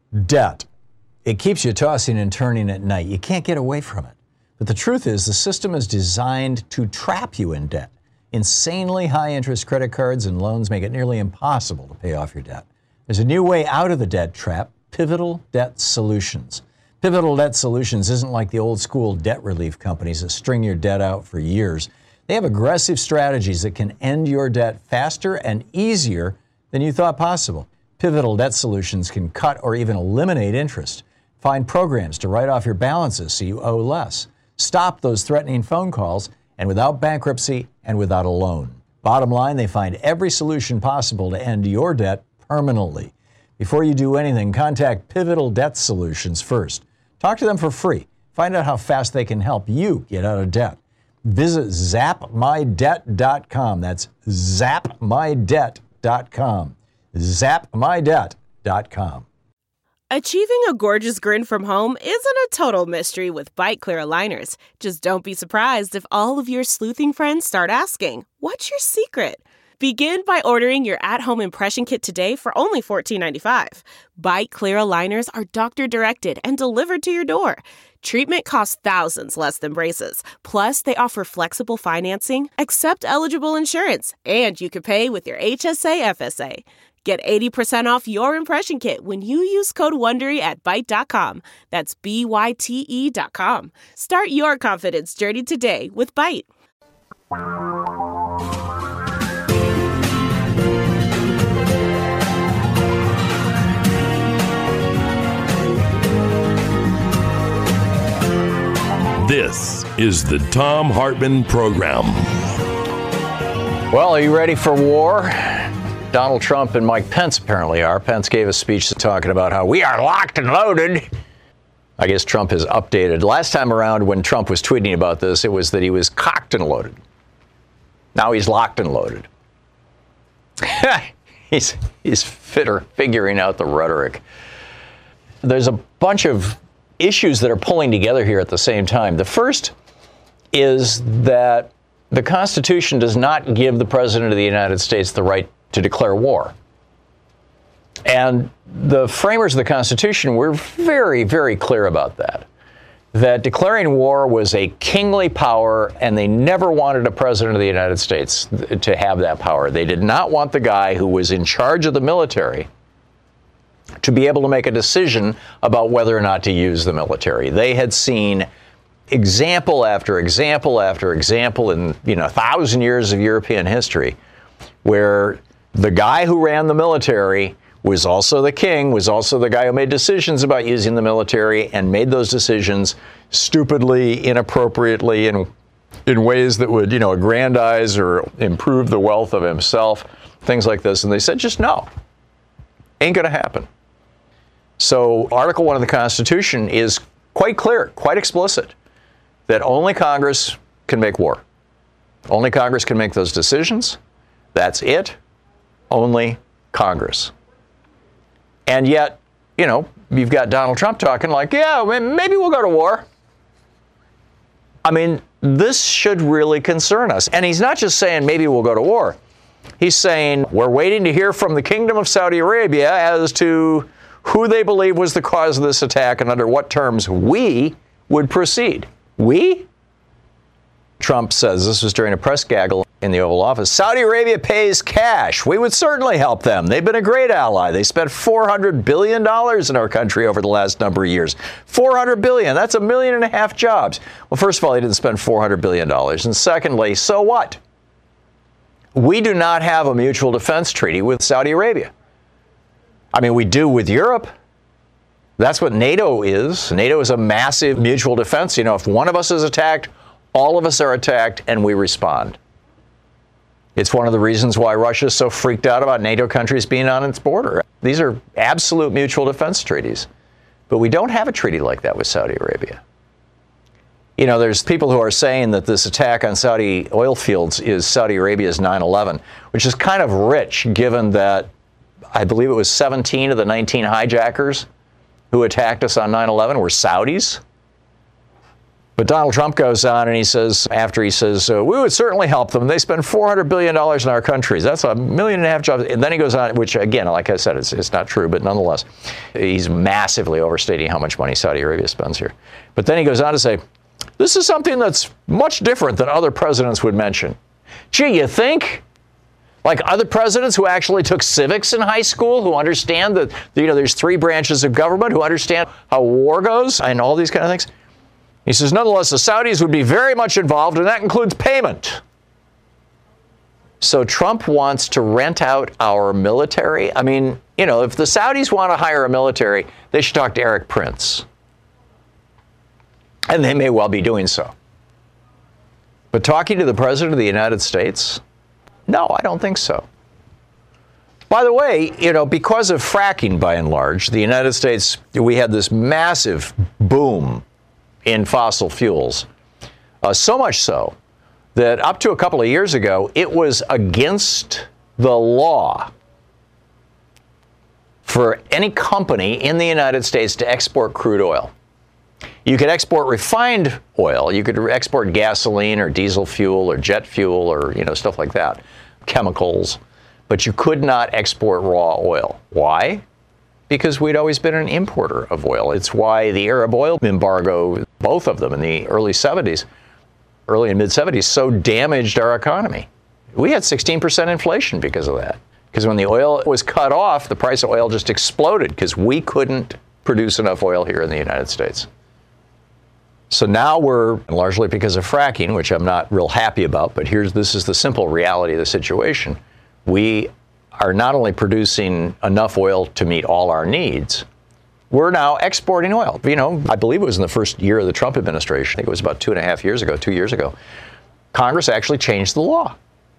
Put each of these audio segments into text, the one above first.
Debt. It keeps you tossing and turning at night. You can't get away from it. But the truth is, the system is designed to trap you in debt. Insanely high interest credit cards and loans make it nearly impossible to pay off your debt. There's a new way out of the debt trap: Pivotal Debt Solutions. Pivotal Debt Solutions isn't like the old school debt relief companies that string your debt out for years. They have aggressive strategies that can end your debt faster and easier than you thought possible. Pivotal Debt Solutions can cut or even eliminate interest. Find programs to write off your balances so you owe less. Stop those threatening phone calls, and without bankruptcy and without a loan. Bottom line, they find every solution possible to end your debt permanently. Before you do anything, contact Pivotal Debt Solutions first. Talk to them for free. Find out how fast they can help you get out of debt. Visit zapmydebt.com. That's zapmydebt.com. zapmydebt.com. Achieving a gorgeous grin from home isn't a total mystery with Byte Clear aligners. Just don't be surprised if all of your sleuthing friends start asking, "What's your secret?" Begin by ordering your at-home impression kit today for only $14.95. Byte Clear aligners are doctor-directed and delivered to your door. Treatment costs thousands less than braces. Plus, they offer flexible financing, accept eligible insurance, and you can pay with your HSA FSA. Get 80% off your impression kit when you use code WONDERY at Byte.com. That's BYTE.com. Start your confidence journey today with Byte. This is the Thom Hartmann Program. Well, are you ready for war? Donald Trump and Mike Pence apparently are. Pence gave a speech talking about how we are locked and loaded. I guess Trump has updated. Last time around when Trump was tweeting about this, it was that he was cocked and loaded. Now he's locked and loaded. he's figuring out the rhetoric. There's a bunch of issues that are pulling together here at the same time. The first is that the Constitution does not give the President of the United States the right to declare war. And the framers of the Constitution were very, very clear about that declaring war was a kingly power, and they never wanted a President of the United States to have that power. They did not want the guy who was in charge of the military to be able to make a decision about whether or not to use the military. They had seen example after example after example in 1,000 years of European history where the guy who ran the military was also the king, was also the guy who made decisions about using the military, and made those decisions stupidly, inappropriately, in ways that would, aggrandize or improve the wealth of himself, things like this. And they said, just no, ain't going to happen. So Article 1 of the Constitution is quite clear, quite explicit, that only Congress can make war. Only Congress can make those decisions. That's it. Only Congress. And yet, you've got Donald Trump talking like, yeah, maybe we'll go to war. I mean, this should really concern us. And he's not just saying maybe we'll go to war. He's saying we're waiting to hear from the Kingdom of Saudi Arabia as to who they believe was the cause of this attack and under what terms we would proceed. We? Trump says, this was during a press gaggle in the Oval Office, Saudi Arabia pays cash. We would certainly help them. They've been a great ally. They spent $400 billion in our country over the last number of years. $400 billion. That's 1.5 million jobs. Well, first of all, they didn't spend $400 billion. And secondly, so what? We do not have a mutual defense treaty with Saudi Arabia. I mean, we do with Europe. That's what NATO is. NATO is a massive mutual defense. If one of us is attacked, all of us are attacked, and we respond. It's one of the reasons why Russia is so freaked out about NATO countries being on its border. These are absolute mutual defense treaties. But we don't have a treaty like that with Saudi Arabia. There's people who are saying that this attack on Saudi oil fields is Saudi Arabia's 9/11, which is kind of rich given that I believe it was 17 of the 19 hijackers who attacked us on 9/11 were Saudis. But Donald Trump goes on and he says, we would certainly help them. They spend $400 billion in our countries. That's 1.5 million jobs. And then he goes on, which again, like I said, it's not true, but nonetheless, he's massively overstating how much money Saudi Arabia spends here. But then he goes on to say, this is something that's much different than other presidents would mention. Gee, you think? Like other presidents who actually took civics in high school, who understand that, there's 3 branches of government, who understand how war goes and all these kind of things. He says, nonetheless, the Saudis would be very much involved, and that includes payment. So Trump wants to rent out our military. I mean, if the Saudis want to hire a military, they should talk to Erik Prince. And they may well be doing so. But talking to the President of the United States? No, I don't think so. By the way, because of fracking, by and large, the United States, we had this massive boom in fossil fuels. So much so that up to a couple of years ago, it was against the law for any company in the United States to export crude oil. You could export refined oil. You could export gasoline or diesel fuel or jet fuel or, stuff like that, chemicals. But you could not export raw oil. Why? Because we'd always been an importer of oil. It's why the Arab oil embargo, both of them in the early and mid-70s, so damaged our economy. We had 16% inflation because of that. Because when the oil was cut off, the price of oil just exploded because we couldn't produce enough oil here in the United States. So now we're, largely because of fracking, which I'm not real happy about, but this is the simple reality of the situation. We are not only producing enough oil to meet all our needs, we're now exporting oil. I believe it was in the first year of the Trump administration. I think it was about 2 years ago. Congress actually changed the law.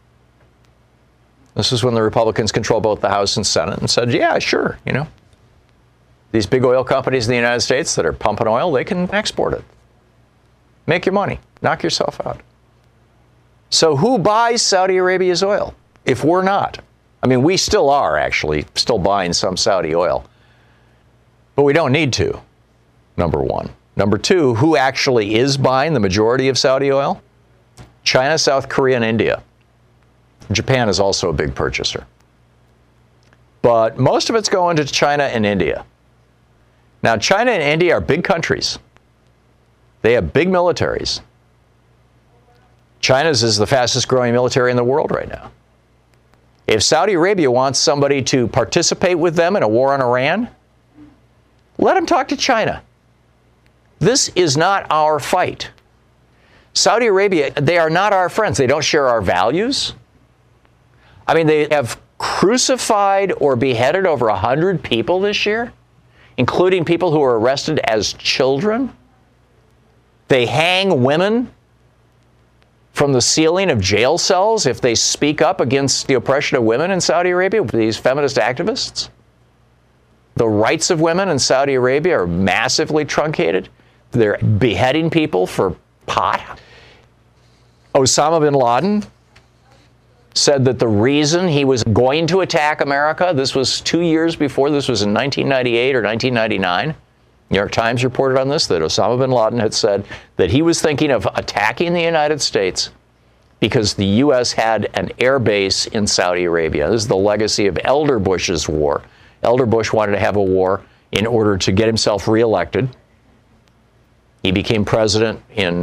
This is when the Republicans control both the House and Senate and said, yeah, sure, these big oil companies in the United States that are pumping oil, they can export it. Make your money. Knock yourself out. So who buys Saudi Arabia's oil if we're not? I mean, we still are actually still buying some Saudi oil, but we don't need to, number one. Number two, who actually is buying the majority of Saudi oil? China, South Korea, and India. Japan is also a big purchaser. But most of it's going to China and India. Now, China and India are big countries. They have big militaries. China's is the fastest growing military in the world right now. If Saudi Arabia wants somebody to participate with them in a war on Iran, let them talk to China. This is not our fight. Saudi Arabia, they are not our friends. They don't share our values. I mean, they have crucified or beheaded over 100 people this year, including people who were arrested as children. They hang women from the ceiling of jail cells if they speak up against the oppression of women in Saudi Arabia, these feminist activists. The rights of women in Saudi Arabia are massively truncated. They're beheading people for pot. Osama bin Laden said that the reason he was going to attack America, this was 2 years before, this was in 1998 or 1999. New York Times reported on this, that Osama bin Laden had said that he was thinking of attacking the United States because the U.S. had an air base in Saudi Arabia. This is the legacy of Elder Bush's war. Elder Bush wanted to have a war in order to get himself reelected. He became president in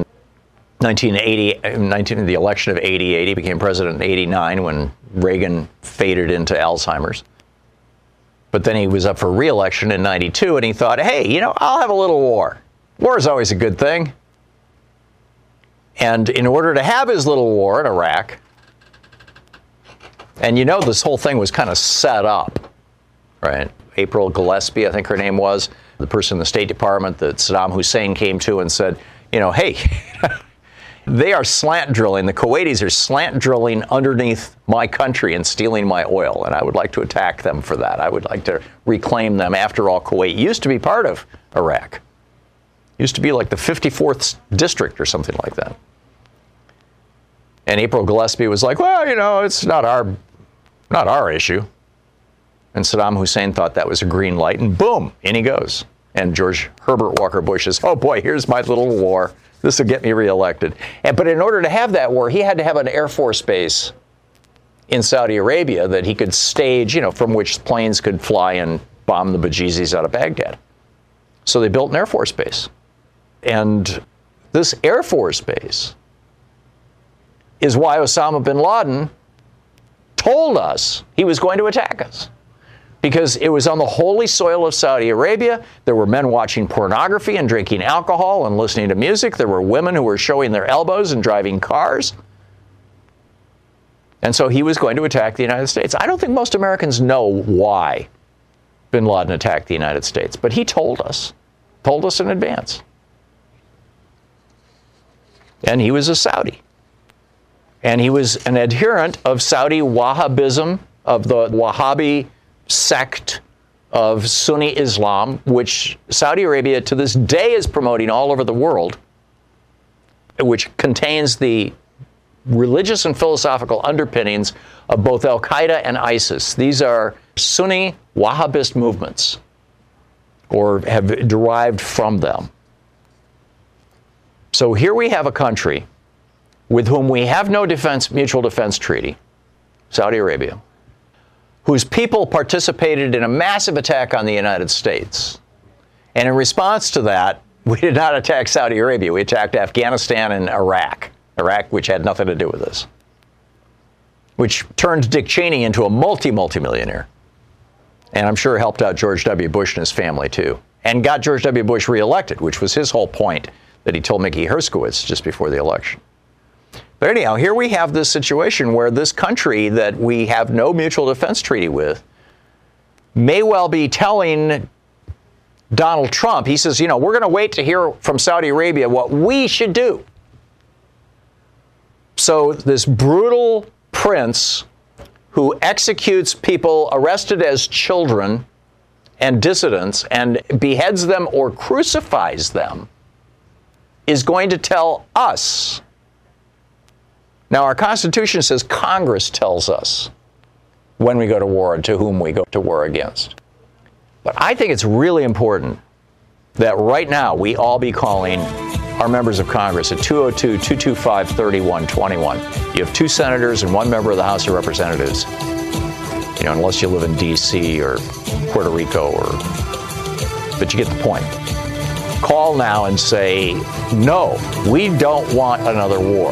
1980, the election of 88. He became president in 89 when Reagan faded into Alzheimer's. But then he was up for re-election in 92, and he thought, hey, I'll have a little war. War is always a good thing. And in order to have his little war in Iraq, and this whole thing was kind of set up, right? April Gillespie, I think her name was, the person in the State Department that Saddam Hussein came to and said, hey, they are slant drilling. The Kuwaitis are slant drilling underneath my country and stealing my oil, and I would like to attack them for that. I would like to reclaim them. After all, Kuwait used to be part of Iraq. Used to be like the 54th district or something like that. And April Gillespie was like, well, it's not our issue. And Saddam Hussein thought that was a green light, and boom, in he goes. And George Herbert Walker Bush says, oh boy, here's my little war. This will get me reelected. But in order to have that war, he had to have an Air Force base in Saudi Arabia that he could stage, from which planes could fly and bomb the bejesus out of Baghdad. So they built an Air Force base. And this Air Force base is why Osama bin Laden told us he was going to attack us. Because it was on the holy soil of Saudi Arabia. There were men watching pornography and drinking alcohol and listening to music. There were women who were showing their elbows and driving cars. And so he was going to attack the United States. I don't think most Americans know why bin Laden attacked the United States, but he told us in advance. And he was a Saudi. And he was an adherent of Saudi Wahhabism, of the Wahhabi sect of Sunni Islam, which Saudi Arabia to this day is promoting all over the world, which contains the religious and philosophical underpinnings of both Al-Qaeda and ISIS. These are Sunni Wahhabist movements, or have derived from them. So here we have a country with whom we have no mutual defense treaty, Saudi Arabia, whose people participated in a massive attack on the United States. And in response to that, we did not attack Saudi Arabia. We attacked Afghanistan and Iraq, which had nothing to do with this, which turned Dick Cheney into a multi-millionaire. And I'm sure helped out George W. Bush and his family, too. And got George W. Bush reelected, which was his whole point that he told Mickey Herskowitz just before the election. But anyhow, here we have this situation where this country that we have no mutual defense treaty with may well be telling Donald Trump, he says, we're going to wait to hear from Saudi Arabia what we should do. So this brutal prince who executes people arrested as children and dissidents and beheads them or crucifies them is going to tell us. Now, our Constitution says Congress tells us when we go to war and to whom we go to war against. But I think it's really important that right now we all be calling our members of Congress at 202-225-3121. You have 2 senators and 1 member of the House of Representatives, unless you live in D.C. or Puerto Rico, but you get the point. Call now and say, no, we don't want another war.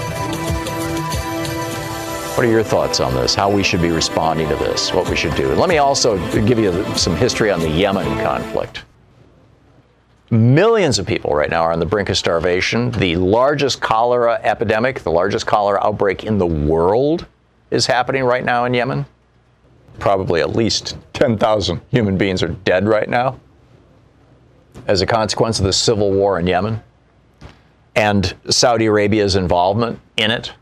What are your thoughts on this? How we should be responding to this? What we should do? And let me also give you some history on the Yemen conflict. Millions of people right now are on the brink of starvation. The largest cholera epidemic, the largest cholera outbreak in the world is happening right now in Yemen. Probably at least 10,000 human beings are dead right now as a consequence of the civil war in Yemen and Saudi Arabia's involvement in it.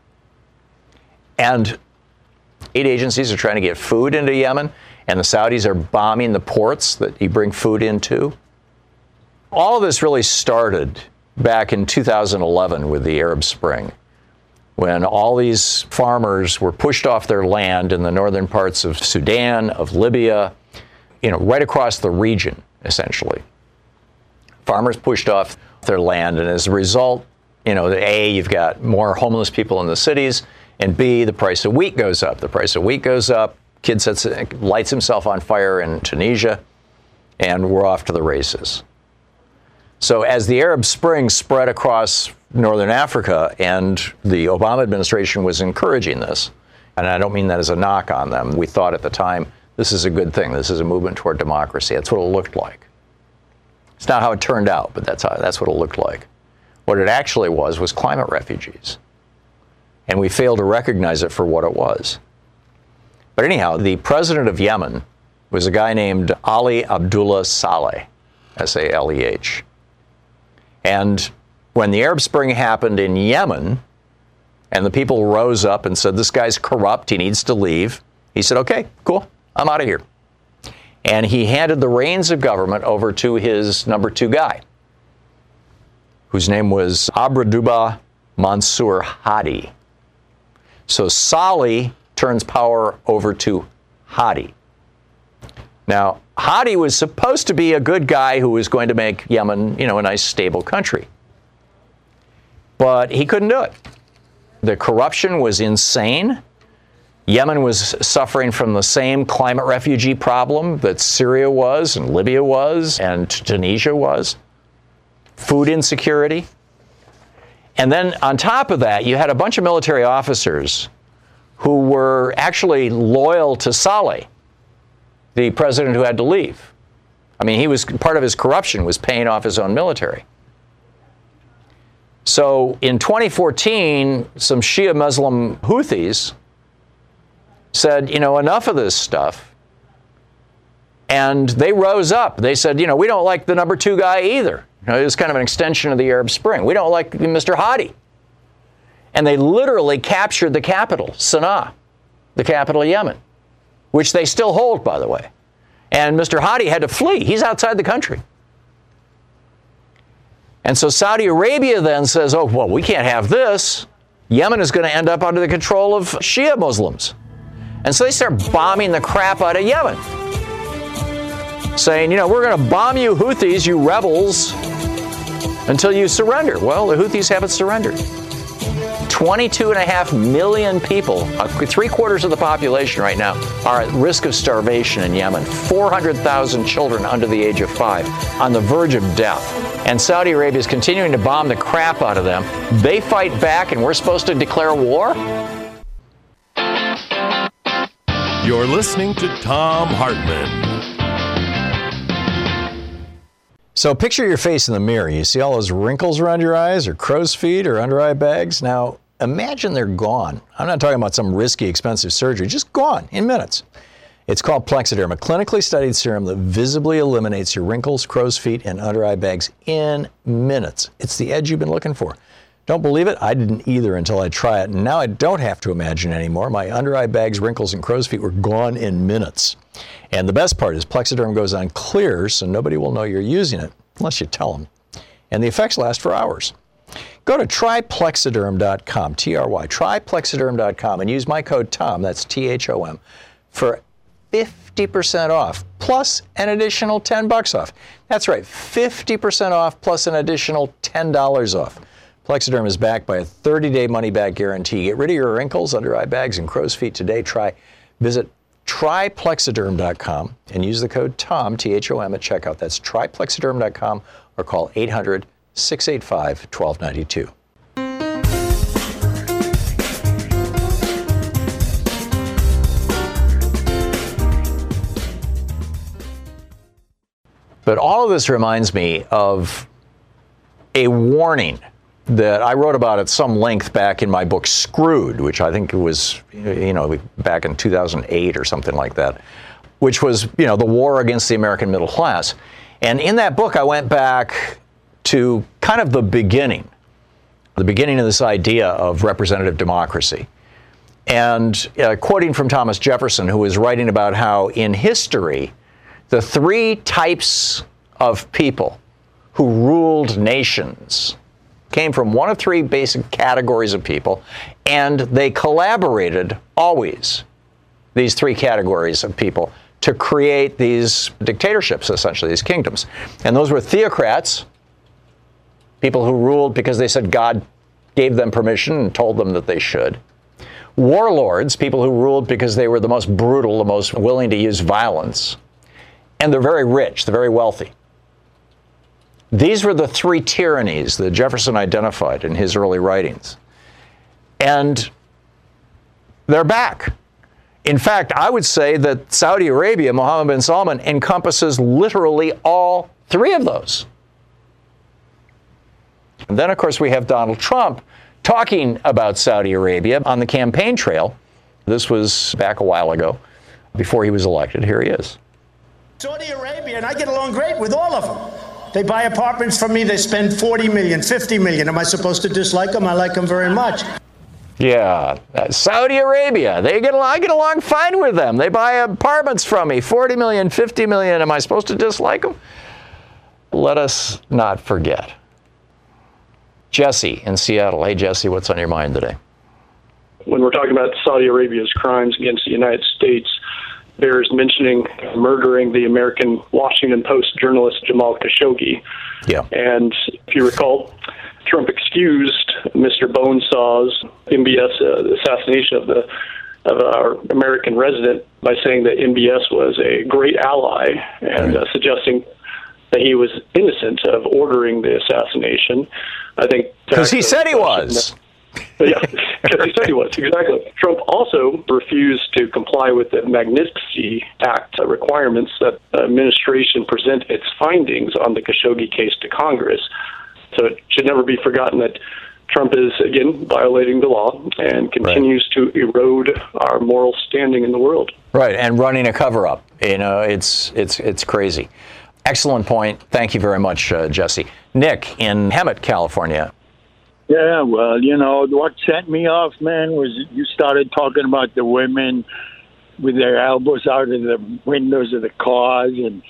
And aid agencies are trying to get food into Yemen, and the Saudis are bombing the ports that you bring food into. All of this really started back in 2011 with the Arab Spring, when all these farmers were pushed off their land in the northern parts of Sudan, of Libya, right across the region, essentially. Farmers pushed off their land, and as a result, A, you've got more homeless people in the cities, and B, the price of wheat goes up. The price of wheat goes up. Kid lights himself on fire in Tunisia, and we're off to the races. So as the Arab Spring spread across northern Africa, and the Obama administration was encouraging this, and I don't mean that as a knock on them. We thought at the time, this is a good thing. This is a movement toward democracy. That's what it looked like. It's not how it turned out, but that's what it looked like. What it actually was climate refugees. And we failed to recognize it for what it was. But anyhow, the president of Yemen was a guy named Ali Abdullah Saleh, S-A-L-E-H. And when the Arab Spring happened in Yemen, and the people rose up and said, this guy's corrupt, he needs to leave, he said, okay, cool, I'm out of here. And he handed the reins of government over to his number 2 guy, whose name was Abdullah Mansour Hadi. So Saleh turns power over to Hadi. Now, Hadi was supposed to be a good guy who was going to make Yemen, a nice, stable country. But he couldn't do it. The corruption was insane. Yemen was suffering from the same climate refugee problem that Syria was, and Libya was, and Tunisia was. Food insecurity. And then on top of that, you had a bunch of military officers who were actually loyal to Saleh, the president who had to leave. I mean, he was part of his corruption was paying off his own military. So in 2014, some Shia Muslim Houthis said, enough of this stuff. And they rose up. They said, we don't like the number 2 guy either. It was kind of an extension of the Arab Spring. We don't like Mr. Hadi. And they literally captured the capital, Sana'a, the capital of Yemen, which they still hold, by the way. And Mr. Hadi had to flee. He's outside the country. And so Saudi Arabia then says, oh, well, we can't have this. Yemen is going to end up under the control of Shia Muslims. And so they start bombing the crap out of Yemen, saying, we're going to bomb you Houthis, you rebels, until you surrender. Well, the Houthis haven't surrendered. 22.5 million people, 3/4 of the population right now, are at risk of starvation in Yemen. 400,000 children under the age of 5 on the verge of death. And Saudi Arabia is continuing to bomb the crap out of them. They fight back, and we're supposed to declare war? You're listening to Thom Hartmann. So picture your face in the mirror. You see all those wrinkles around your eyes, or crow's feet, or under eye bags? Now, imagine they're gone. I'm not talking about some risky, expensive surgery. Just gone in minutes. It's called Plexaderm, a clinically studied serum that visibly eliminates your wrinkles, crow's feet, and under eye bags in minutes. It's the edge you've been looking for. Don't believe it? I didn't either until I try it. And now I don't have to imagine anymore. My under eye bags, wrinkles, and crow's feet were gone in minutes. And the best part is Plexaderm goes on clear, so nobody will know you're using it unless you tell them. And the effects last for hours. Go to tryplexaderm.com, T-R-Y, tryplexaderm.com, and use my code TOM, that's T-H-O-M, for 50% off, plus an additional $10 off. That's right, 50% off plus an additional $10 off. Plexaderm is backed by a 30-day money-back guarantee. Get rid of your wrinkles, under eye bags, and crow's feet today. Visit tryplexaderm.com and use the code TOM, T-H-O-M, at checkout. That's tryplexaderm.com, or call 800-685-1292. But all of this reminds me of a warning that I wrote about at some length back in my book Screwed, which I think it was, back in 2008 or something like that, which was, the war against the American middle class. And in that book, I went back to kind of the beginning of this idea of representative democracy. And quoting from Thomas Jefferson, who was writing about how in history, the 3 types of people who ruled nations came from one of 3 basic categories of people, and they collaborated always, these 3 categories of people, to create these dictatorships, essentially, these kingdoms. And those were theocrats, people who ruled because they said God gave them permission and told them that they should. Warlords, people who ruled because they were the most brutal, the most willing to use violence. And they're very rich, they're very wealthy. These were the 3 tyrannies that Jefferson identified in his early writings. And they're back. In fact, I would say that Saudi Arabia, Mohammed bin Salman, encompasses literally all 3 of those. And then, of course, we have Donald Trump talking about Saudi Arabia on the campaign trail. This was back a while ago, before he was elected. Here he is. Saudi Arabia, and I get along great with all of them. They buy apartments from me. They spend $40 million, $50 million. Am I supposed to dislike them? I like them very much. Yeah, Saudi Arabia. I get along fine with them. They buy apartments from me, $40 million, $50 million. Am I supposed to dislike them? Let us not forget. Jesse in Seattle. Hey, Jesse, what's on your mind today? When we're talking about Saudi Arabia's crimes against the United States, bears mentioning murdering the American Washington Post journalist Jamal Khashoggi. Yeah. And if you recall, Trump excused Mr. Bonesaw's MBS assassination of our American resident by saying that MBS was a great ally and suggesting that he was innocent of ordering the assassination. I think because he said he was. Yeah, because he said he was, exactly. Trump also refused to comply with the Magnitsky Act requirements that the administration present its findings on the Khashoggi case to Congress. So it should never be forgotten that Trump is, again, violating the law and continues to erode our moral standing in the world. Right, and running a cover-up. You know, it's crazy. Excellent point. Thank you very much, Jesse. Nick in Hemet, California. Yeah, well, you know, what sent me off, man, was you started talking about the women with their elbows out of the windows of the cars, and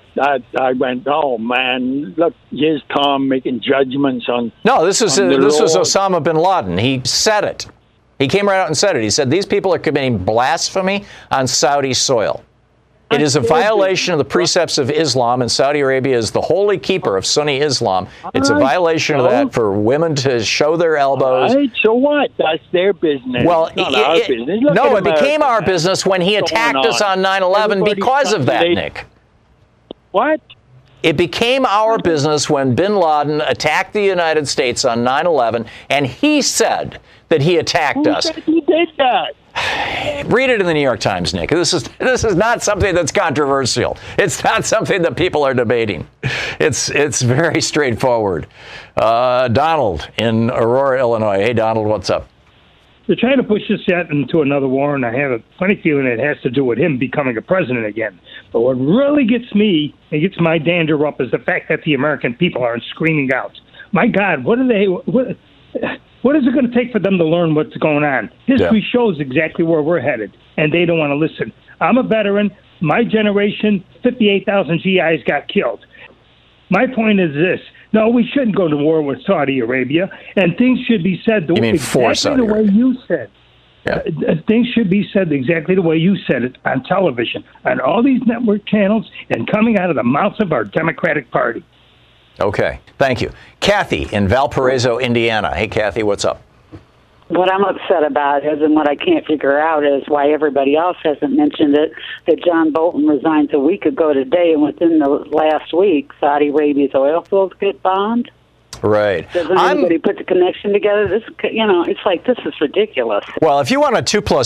I went, oh, man, look, here's Tom making judgments on... No, this was Osama bin Laden. He said it. He came right out and said it. He said, these people are committing blasphemy on Saudi soil. It is a violation of the precepts of Islam, and Saudi Arabia is the holy keeper of Sunni Islam. It's a violation of that for women to show their elbows. Right, so what? That's their business. Well, it's not our business. No, it became our business when he attacked us on 9/11 because of that, Nick. What? It became our business when bin Laden attacked the United States on 9/11, and he said that he attacked us. Who said he did that? Read it in the New York Times, Nick. This is not something that's controversial. It's not something that people are debating. It's very straightforward. Donald in Aurora, Illinois. Hey, Donald, what's up? They're trying to push this yet into another war, and I have a funny feeling it has to do with him becoming a president again. But what really gets me and gets my dander up is the fact that the American people aren't screaming out. My God, what is it going to take for them to learn what's going on? History shows exactly where we're headed, and they don't want to listen. I'm a veteran. My generation, 58,000 GIs got killed. My point is this. No, we shouldn't go to war with Saudi Arabia, and things should be said exactly the way you said. Yeah. Things should be said exactly the way you said it on television, on all these network channels, and coming out of the mouths of our Democratic Party. Okay, thank you. Kathy in Valparaiso, Indiana. Hey, Kathy, what's up? What I'm upset about is, and what I can't figure out is why everybody else hasn't mentioned it, that John Bolton resigned a week ago today, and within the last week, Saudi Arabia's oil fields get bombed. Right. Doesn't anybody put the connection together? This, it's like, this is ridiculous. Well, if you want a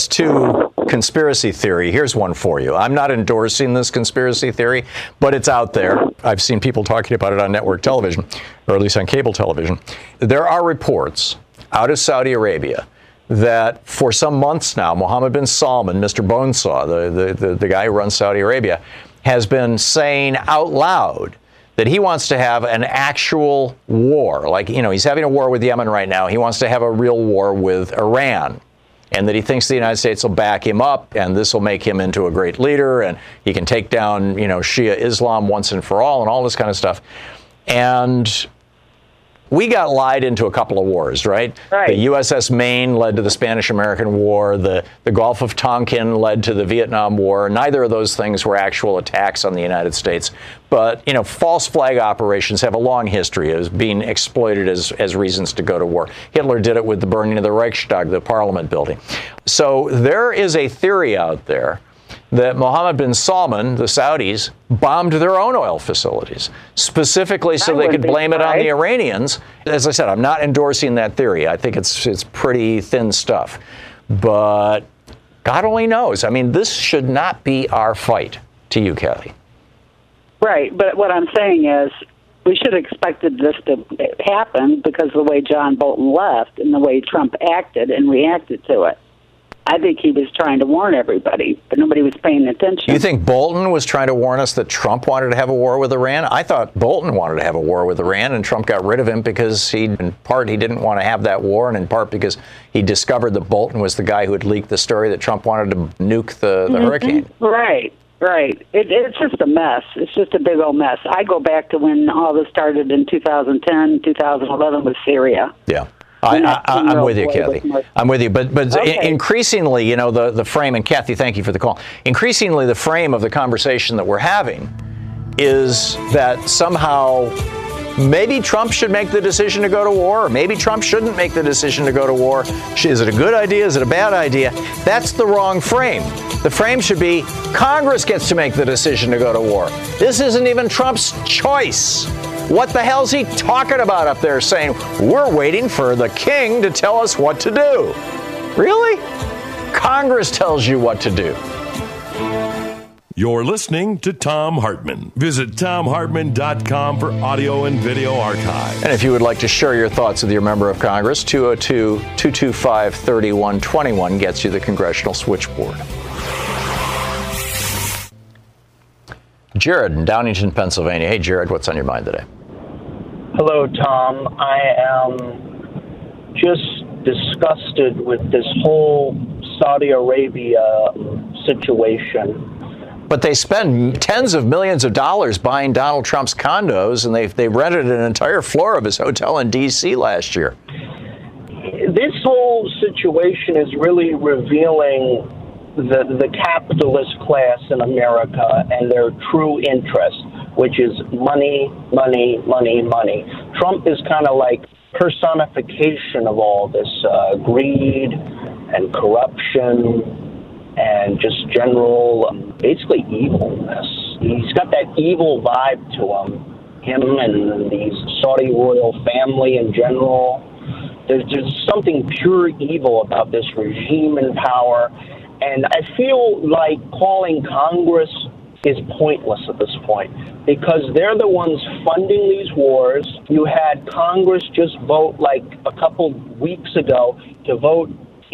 2+2 conspiracy theory, here's one for you. I'm not endorsing this conspiracy theory, but it's out there. I've seen people talking about it on network television, or at least on cable television. There are reports out of Saudi Arabia that for some months now, Mohammed bin Salman, Mr. Bonesaw, the guy who runs Saudi Arabia, has been saying out loud that he wants to have an actual war. Like, he's having a war with Yemen right now. He wants to have a real war with Iran. And that he thinks the United States will back him up, and this will make him into a great leader, and he can take down, Shia Islam once and for all, and all this kind of stuff. And we got lied into a couple of wars, right? The USS Maine led to the Spanish-American War. The Gulf of Tonkin led to the Vietnam War. Neither of those things were actual attacks on the United States. But, false flag operations have a long history of being exploited as reasons to go to war. Hitler did it with the burning of the Reichstag, the Parliament building. So there is a theory out there that Mohammed bin Salman, the Saudis, bombed their own oil facilities, specifically so they could blame it on the Iranians. As I said, I'm not endorsing that theory. I think it's pretty thin stuff. But God only knows. I mean, this should not be our fight. To you, Kathy. Right, but what I'm saying is we should have expected this to happen because of the way John Bolton left and the way Trump acted and reacted to it. I think he was trying to warn everybody, but nobody was paying attention. You think Bolton was trying to warn us that Trump wanted to have a war with Iran? I thought Bolton wanted to have a war with Iran, and Trump got rid of him because in part he didn't want to have that war, and in part because he discovered that Bolton was the guy who had leaked the story that Trump wanted to nuke the hurricane. Right. It's just a mess. It's just a big old mess. I go back to when all this started in 2010, 2011 with Syria. Yeah. I'm with you, Kathy. I'm with you. But increasingly, you know, the frame, and Kathy, thank you for the call. Increasingly, the frame of the conversation that we're having is that somehow maybe Trump should make the decision to go to war, or maybe Trump shouldn't make the decision to go to war. Is it a good idea? Is it a bad idea? That's the wrong frame. The frame should be Congress gets to make the decision to go to war. This isn't even Trump's choice. What the hell's he talking about up there saying, we're waiting for the king to tell us what to do? Really? Congress tells you what to do. You're listening to Thom Hartmann. Visit ThomHartmann.com for audio and video archive. And if you would like to share your thoughts with your member of Congress, 202-225-3121 gets you the congressional switchboard. Jared in Downingtown, Pennsylvania. Hey, Jared, what's on your mind today? Hello, Tom. I am just disgusted with this whole Saudi Arabia situation. But they spend tens of millions of dollars buying Donald Trump's condos, and they rented an entire floor of his hotel in D.C. last year. This whole situation is really revealing the capitalist class in America and their true interest, which is money, money, money, money. Trump is kind of like personification of all this greed and corruption and just general, basically evilness. He's got that evil vibe to him and the Saudi royal family in general. There's something pure evil about this regime in power, and I feel like calling Congress is pointless at this point because they're the ones funding these wars. You had Congress just vote like a couple weeks ago to vote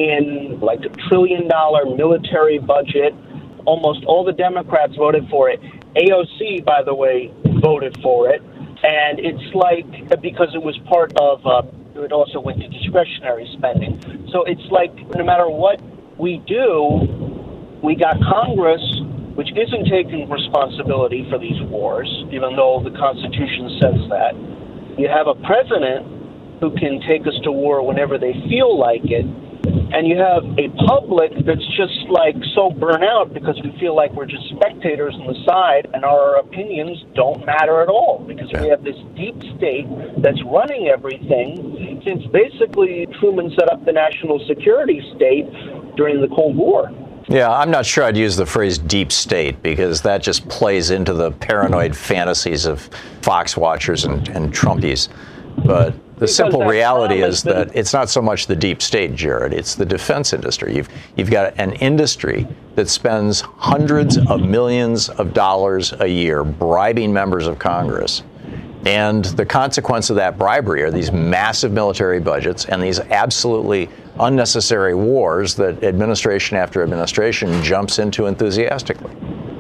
in like $1 trillion military budget. Almost all the Democrats voted for it. AOC, by the way, voted for it. And it's like, because it was part of, it also went to discretionary spending. So it's like, no matter what we do, we got Congress, which isn't taking responsibility for these wars, even though the Constitution says that. You have a president who can take us to war whenever they feel like it. And you have a public that's just like so burnt out because we feel like we're just spectators on the side and our opinions don't matter at all because we have this deep state that's running everything since basically Truman set up the national security state during the Cold War. Yeah, I'm not sure I'd use the phrase deep state because that just plays into the paranoid fantasies of Fox watchers and Trumpies. But the simple reality is that it's not so much the deep state, Jared. It's the defense industry. You've got an industry that spends hundreds of millions of dollars a year bribing members of Congress. And the consequence of that bribery are these massive military budgets and these absolutely unnecessary wars that administration after administration jumps into enthusiastically.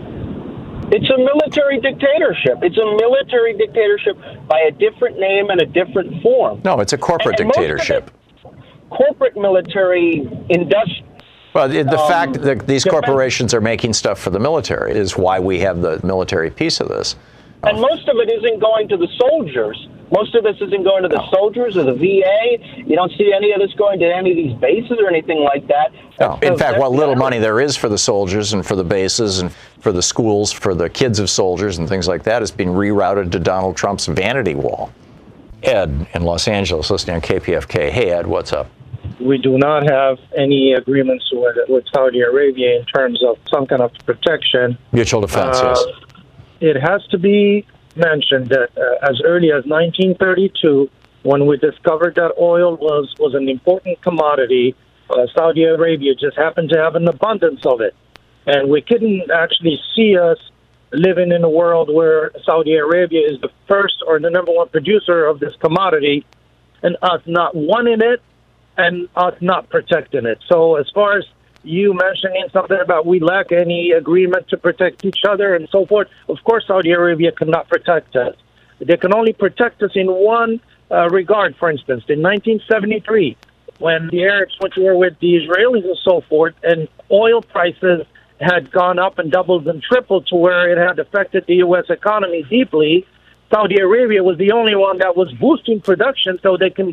It's a military dictatorship. It's a military dictatorship by a different name and a different form. No, it's a corporate dictatorship. Corporate military industrial. Well, the fact that these corporations are making stuff for the military is why we have the military piece of this. And most of it isn't going to the soldiers. Most of this isn't going to the soldiers or the VA. You don't see any of this going to any of these bases or anything like that. No. In fact, what little money there is for the soldiers and for the bases and for the schools, for the kids of soldiers and things like that is being rerouted to Donald Trump's vanity wall. Ed in Los Angeles, listening on KPFK. Hey, Ed, what's up? We do not have any agreements with Saudi Arabia in terms of some kind of protection. Mutual defense, yes. It has to be mentioned that as early as 1932, when we discovered that oil was an important commodity, Saudi Arabia just happened to have an abundance of it. And we couldn't actually see us living in a world where Saudi Arabia is the first or the number one producer of this commodity and us not wanting it and us not protecting it. So as far as you mentioning something about we lack any agreement to protect each other and so forth, of course Saudi Arabia cannot protect us. They can only protect us in one regard, for instance. In 1973, when the Arabs went to war with the Israelis and so forth, and oil prices had gone up and doubled and tripled to where it had affected the U.S. economy deeply, Saudi Arabia was the only one that was boosting production so they can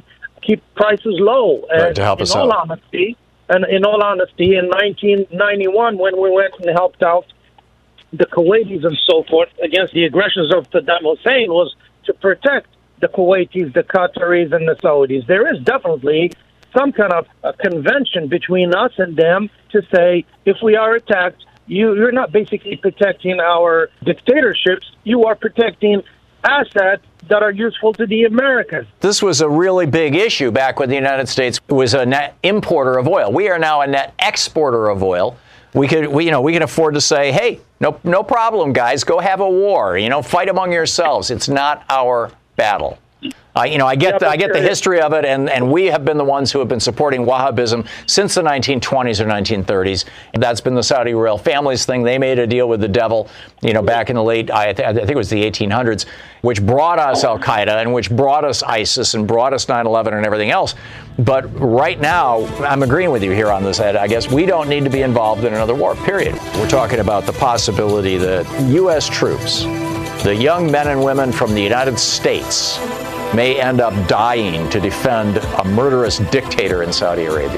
keep prices low. And right, to help us out. In all honesty, in 1991, when we went and helped out the Kuwaitis and so forth against the aggressions of Saddam Hussein, was to protect the Kuwaitis, the Qataris, and the Saudis. There is definitely some kind of a convention between us and them to say, if we are attacked, you're not basically protecting our dictatorships, you are protecting assets that are useful to the Americans. This was a really big issue back when the United States was a net importer of oil. We are now a net exporter of oil. We can afford to say, hey, no problem, guys, go have a war. Fight among yourselves. It's not our battle. I get the history of it, and we have been the ones who have been supporting Wahhabism since the 1920s or 1930s. That's been the Saudi royal family's thing. They made a deal with the devil, back in the late, I think it was the 1800s, which brought us Al-Qaeda and which brought us ISIS and brought us 9/11 and everything else. But right now, I'm agreeing with you here on this, Ed. I guess we don't need to be involved in another war, period. We're talking about the possibility that U.S. troops, the young men and women from the United States, may end up dying to defend a murderous dictator in Saudi Arabia.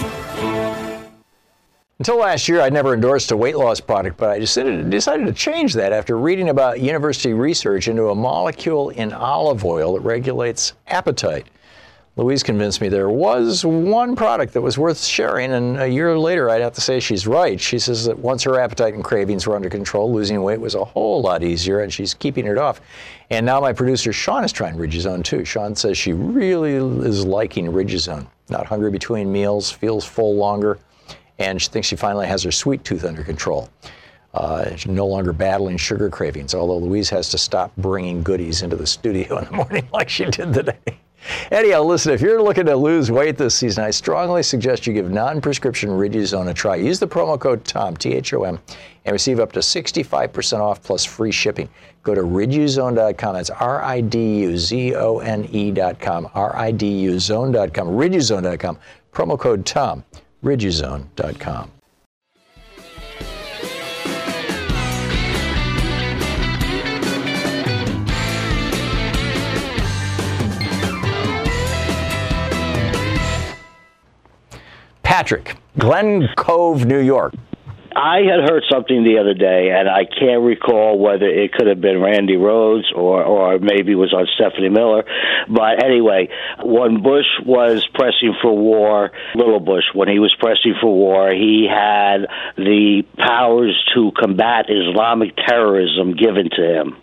Until last year, I'd never endorsed a weight loss product, but I decided to change that after reading about university research into a molecule in olive oil that regulates appetite. Louise convinced me there was one product that was worth sharing, and a year later, I'd have to say she's right. She says that once her appetite and cravings were under control, losing weight was a whole lot easier, and she's keeping it off. And now my producer, Sean, is trying Riduzone, too. Sean says she really is liking Riduzone. Not hungry between meals, feels full longer, and she thinks she finally has her sweet tooth under control. She's no longer battling sugar cravings, although Louise has to stop bringing goodies into the studio in the morning like she did today. Anyhow, listen, if you're looking to lose weight this season, I strongly suggest you give non-prescription Riduzone a try. Use the promo code TOM, T-H-O-M, and receive up to 65% off plus free shipping. Go to riduzone.com. That's riduzone.com, riduzone.com, riduzone.com. Promo code TOM, riduzone.com. Patrick, Glen Cove, New York. I had heard something the other day, and I can't recall whether it could have been Randy Rhoads or maybe it was on Stephanie Miller. But anyway, when Bush was pressing for war, little Bush, when he was pressing for war, he had the powers to combat Islamic terrorism given to him.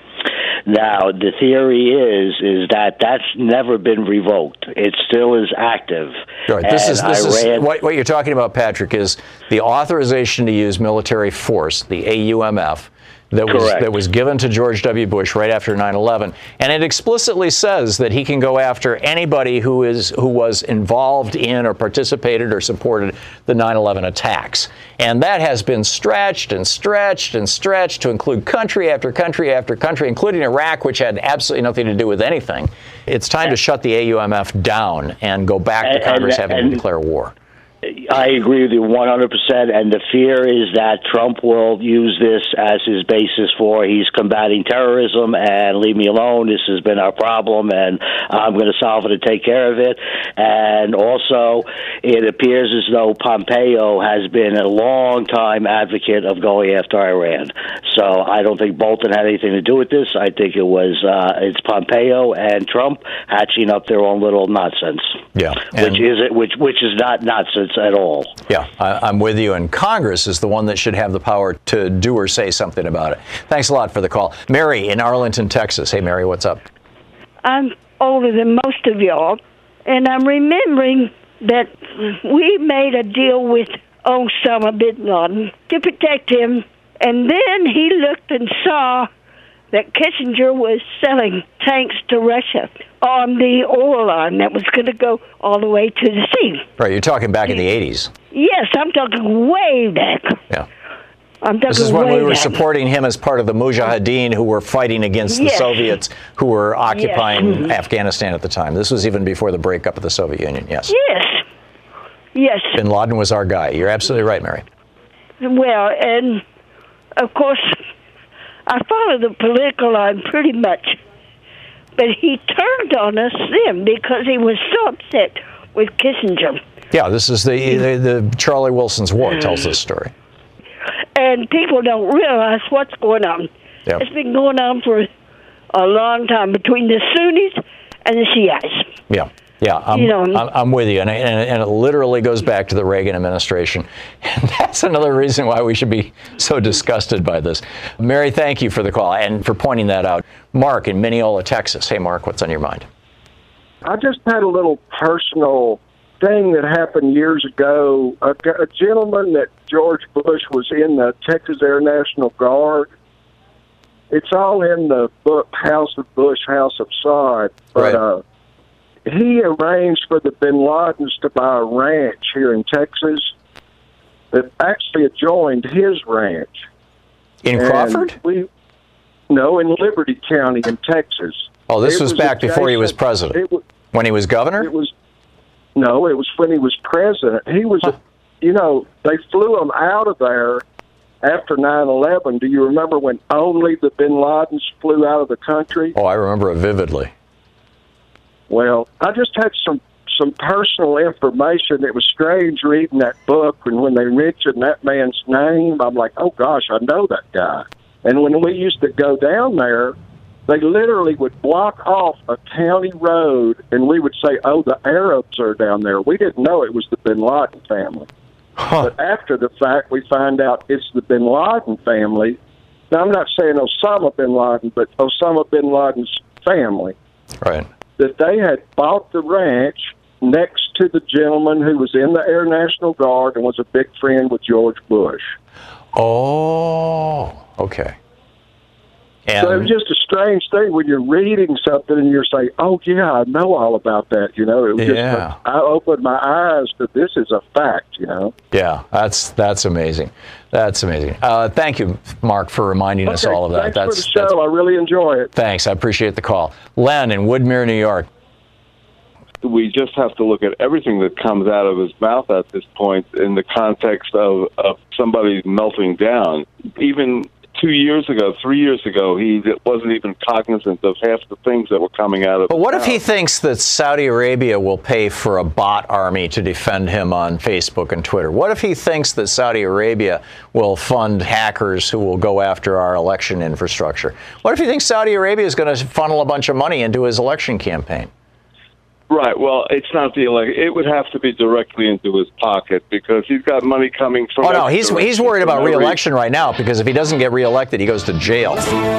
Now, the theory is that that's never been revoked. It still is active. Right. This is what you're talking about, Patrick, is the authorization to use military force, the AUMF, that was given to George W. Bush right after 9/11, and it explicitly says that he can go after anybody who was involved in or participated or supported the 9/11 attacks. And that has been stretched and stretched and stretched to include country after country after country, including Iraq, which had absolutely nothing to do with anything. It's time to shut the AUMF down and go back to Congress having to declare war. I agree with you 100%, and the fear is that Trump will use this as his basis for he's combating terrorism and leave me alone, this has been our problem, and I'm going to solve it and take care of it. And also, it appears as though Pompeo has been a long-time advocate of going after Iran. So I don't think Bolton had anything to do with this. I think it's Pompeo and Trump hatching up their own little nonsense. Yeah, which is not nonsense at all. Yeah, I'm with you, and Congress is the one that should have the power to do or say something about it. Thanks a lot for the call. Mary in Arlington, Texas. Hey, Mary, what's up? I'm older than most of y'all, and I'm remembering that we made a deal with Osama bin Laden to protect him, and then he looked and saw that Kissinger was selling tanks to Russia on the oil line that was going to go all the way to the sea. Right, you're talking back in the 80s. Yes, I'm talking way back. Yeah. This is when we were supporting him as part of the Mujahideen who were fighting against the Soviets who were occupying Afghanistan at the time. This was even before the breakup of the Soviet Union, yes. Yes. Bin Laden was our guy. You're absolutely right, Mary. Well, and of course, I follow the political line pretty much, But he turned on us then because he was so upset with Kissinger. Yeah, this is the Charlie Wilson's War tells this story. And people don't realize what's going on. Yep. It's been going on for a long time between the Sunnis and the Shiites. Yeah. Yeah, I'm with you, and it literally goes back to the Reagan administration. And that's another reason why we should be so disgusted by this. Mary, thank you for the call and for pointing that out. Mark in Mineola, Texas. Hey, Mark, what's on your mind? I just had a little personal thing that happened years ago. A gentleman that George Bush was in the Texas Air National Guard. It's all in the book House of Bush, House of Saud. But, right. He arranged for the Bin Ladens to buy a ranch here in Texas that actually adjoined his ranch. In Crawford? No, in Liberty County in Texas. Oh, this was back before he was president. When he was governor? It was when he was president. He was, they flew him out of there after 9/11. Do you remember when only the Bin Ladens flew out of the country? Oh, I remember it vividly. Well, I just had some personal information. It was strange reading that book, and when they mentioned that man's name, I'm like, oh, gosh, I know that guy. And when we used to go down there, they literally would block off a county road, and we would say, oh, the Arabs are down there. We didn't know it was the Bin Laden family. Huh. But after the fact, we find out it's the Bin Laden family. Now, I'm not saying Osama Bin Laden, but Osama Bin Laden's family. Right. That they had bought the ranch next to the gentleman who was in the Air National Guard and was a big friend with George Bush. Oh, okay. And so it was just a strange thing when you're reading something and you're saying, oh, yeah, I know all about that. It was just, I opened my eyes to this is a fact, Yeah, that's amazing. That's amazing. Thank you, Mark, for reminding us all of that. Thanks for the show. I really enjoy it. Thanks. I appreciate the call. Len in Woodmere, New York. We just have to look at everything that comes out of his mouth at this point in the context of somebody melting down. Even 2 years ago, 3 years ago, he wasn't even cognizant of half the things that were coming out of But what if he thinks that Saudi Arabia will pay for a bot army to defend him on Facebook and Twitter? What if he thinks that Saudi Arabia will fund hackers who will go after our election infrastructure? What if he thinks Saudi Arabia is going to funnel a bunch of money into his election campaign? Right. Well, it's not the election. It would have to be directly into his pocket because he's got money coming from. Oh no, he's worried about re-election right now because if he doesn't get re-elected, he goes to jail.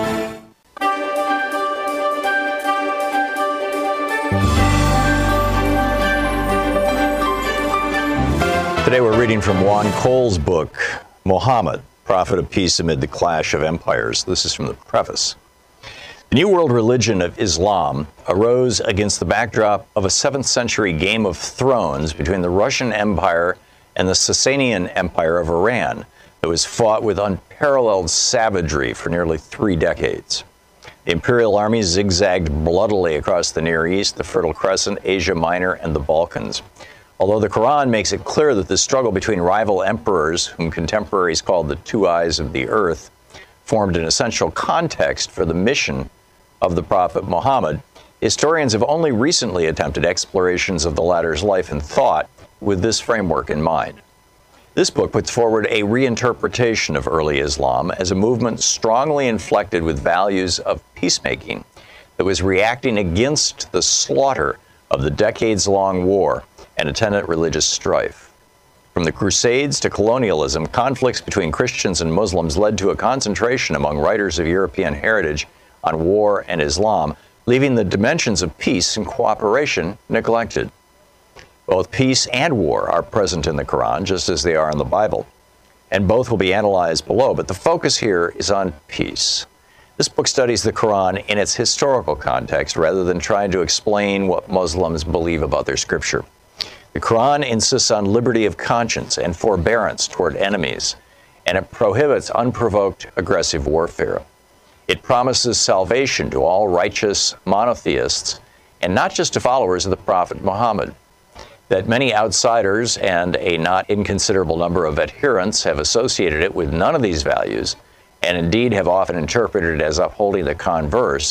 Today we're reading from Juan Cole's book, Muhammad, Prophet of Peace Amid the Clash of Empires. This is from the preface. The New World religion of Islam arose against the backdrop of a 7th century Game of Thrones between the Russian Empire and the Sasanian Empire of Iran that was fought with unparalleled savagery for nearly 3 decades. The imperial army zigzagged bloodily across the Near East, the Fertile Crescent, Asia Minor, and the Balkans. Although the Quran makes it clear that the struggle between rival emperors, whom contemporaries called the two eyes of the earth, formed an essential context for the mission of the Prophet Muhammad, historians have only recently attempted explorations of the latter's life and thought with this framework in mind. This book puts forward a reinterpretation of early Islam as a movement strongly inflected with values of peacemaking that was reacting against the slaughter of the decades-long war and attendant religious strife. From the Crusades to colonialism, conflicts between Christians and Muslims led to a concentration among writers of European heritage on war and Islam, leaving the dimensions of peace and cooperation neglected. Both peace and war are present in the Quran, just as they are in the Bible, and both will be analyzed below, but the focus here is on peace. This book studies the Quran in its historical context rather than trying to explain what Muslims believe about their scripture. The Quran insists on liberty of conscience and forbearance toward enemies, and it prohibits unprovoked aggressive warfare. It promises salvation to all righteous monotheists, and not just to followers of the Prophet Muhammad. That many outsiders and a not inconsiderable number of adherents have associated it with none of these values, and indeed have often interpreted it as upholding the converse,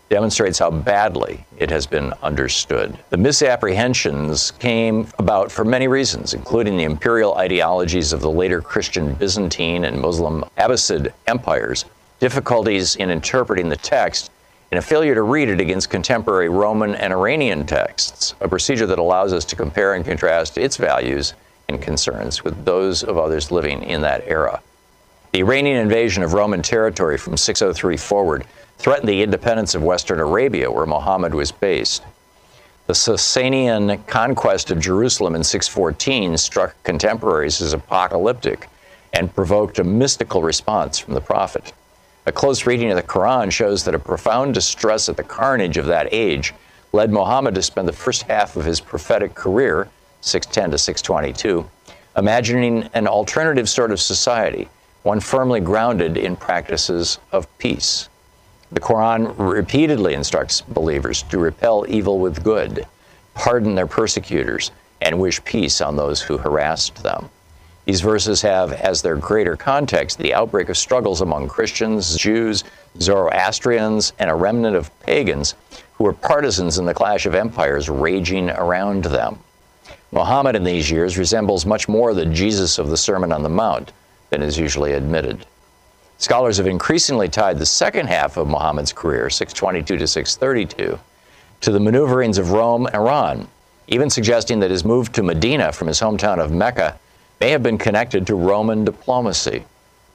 demonstrates how badly it has been understood. The misapprehensions came about for many reasons, including the imperial ideologies of the later Christian Byzantine and Muslim Abbasid empires, difficulties in interpreting the text, and a failure to read it against contemporary Roman and Iranian texts, a procedure that allows us to compare and contrast its values and concerns with those of others living in that era. The Iranian invasion of Roman territory from 603 forward threatened the independence of Western Arabia, where Muhammad was based. The Sasanian conquest of Jerusalem in 614 struck contemporaries as apocalyptic and provoked a mystical response from the prophet. A close reading of the Quran shows that a profound distress at the carnage of that age led Muhammad to spend the first half of his prophetic career, 610 to 622, imagining an alternative sort of society, one firmly grounded in practices of peace. The Quran repeatedly instructs believers to repel evil with good, pardon their persecutors, and wish peace on those who harassed them. These verses have as their greater context the outbreak of struggles among Christians, Jews, Zoroastrians, and a remnant of pagans who were partisans in the clash of empires raging around them. Muhammad in these years resembles much more the Jesus of the Sermon on the Mount than is usually admitted. Scholars have increasingly tied the second half of Muhammad's career, 622 to 632, to the maneuverings of Rome and Iran, even suggesting that his move to Medina from his hometown of Mecca may have been connected to Roman diplomacy.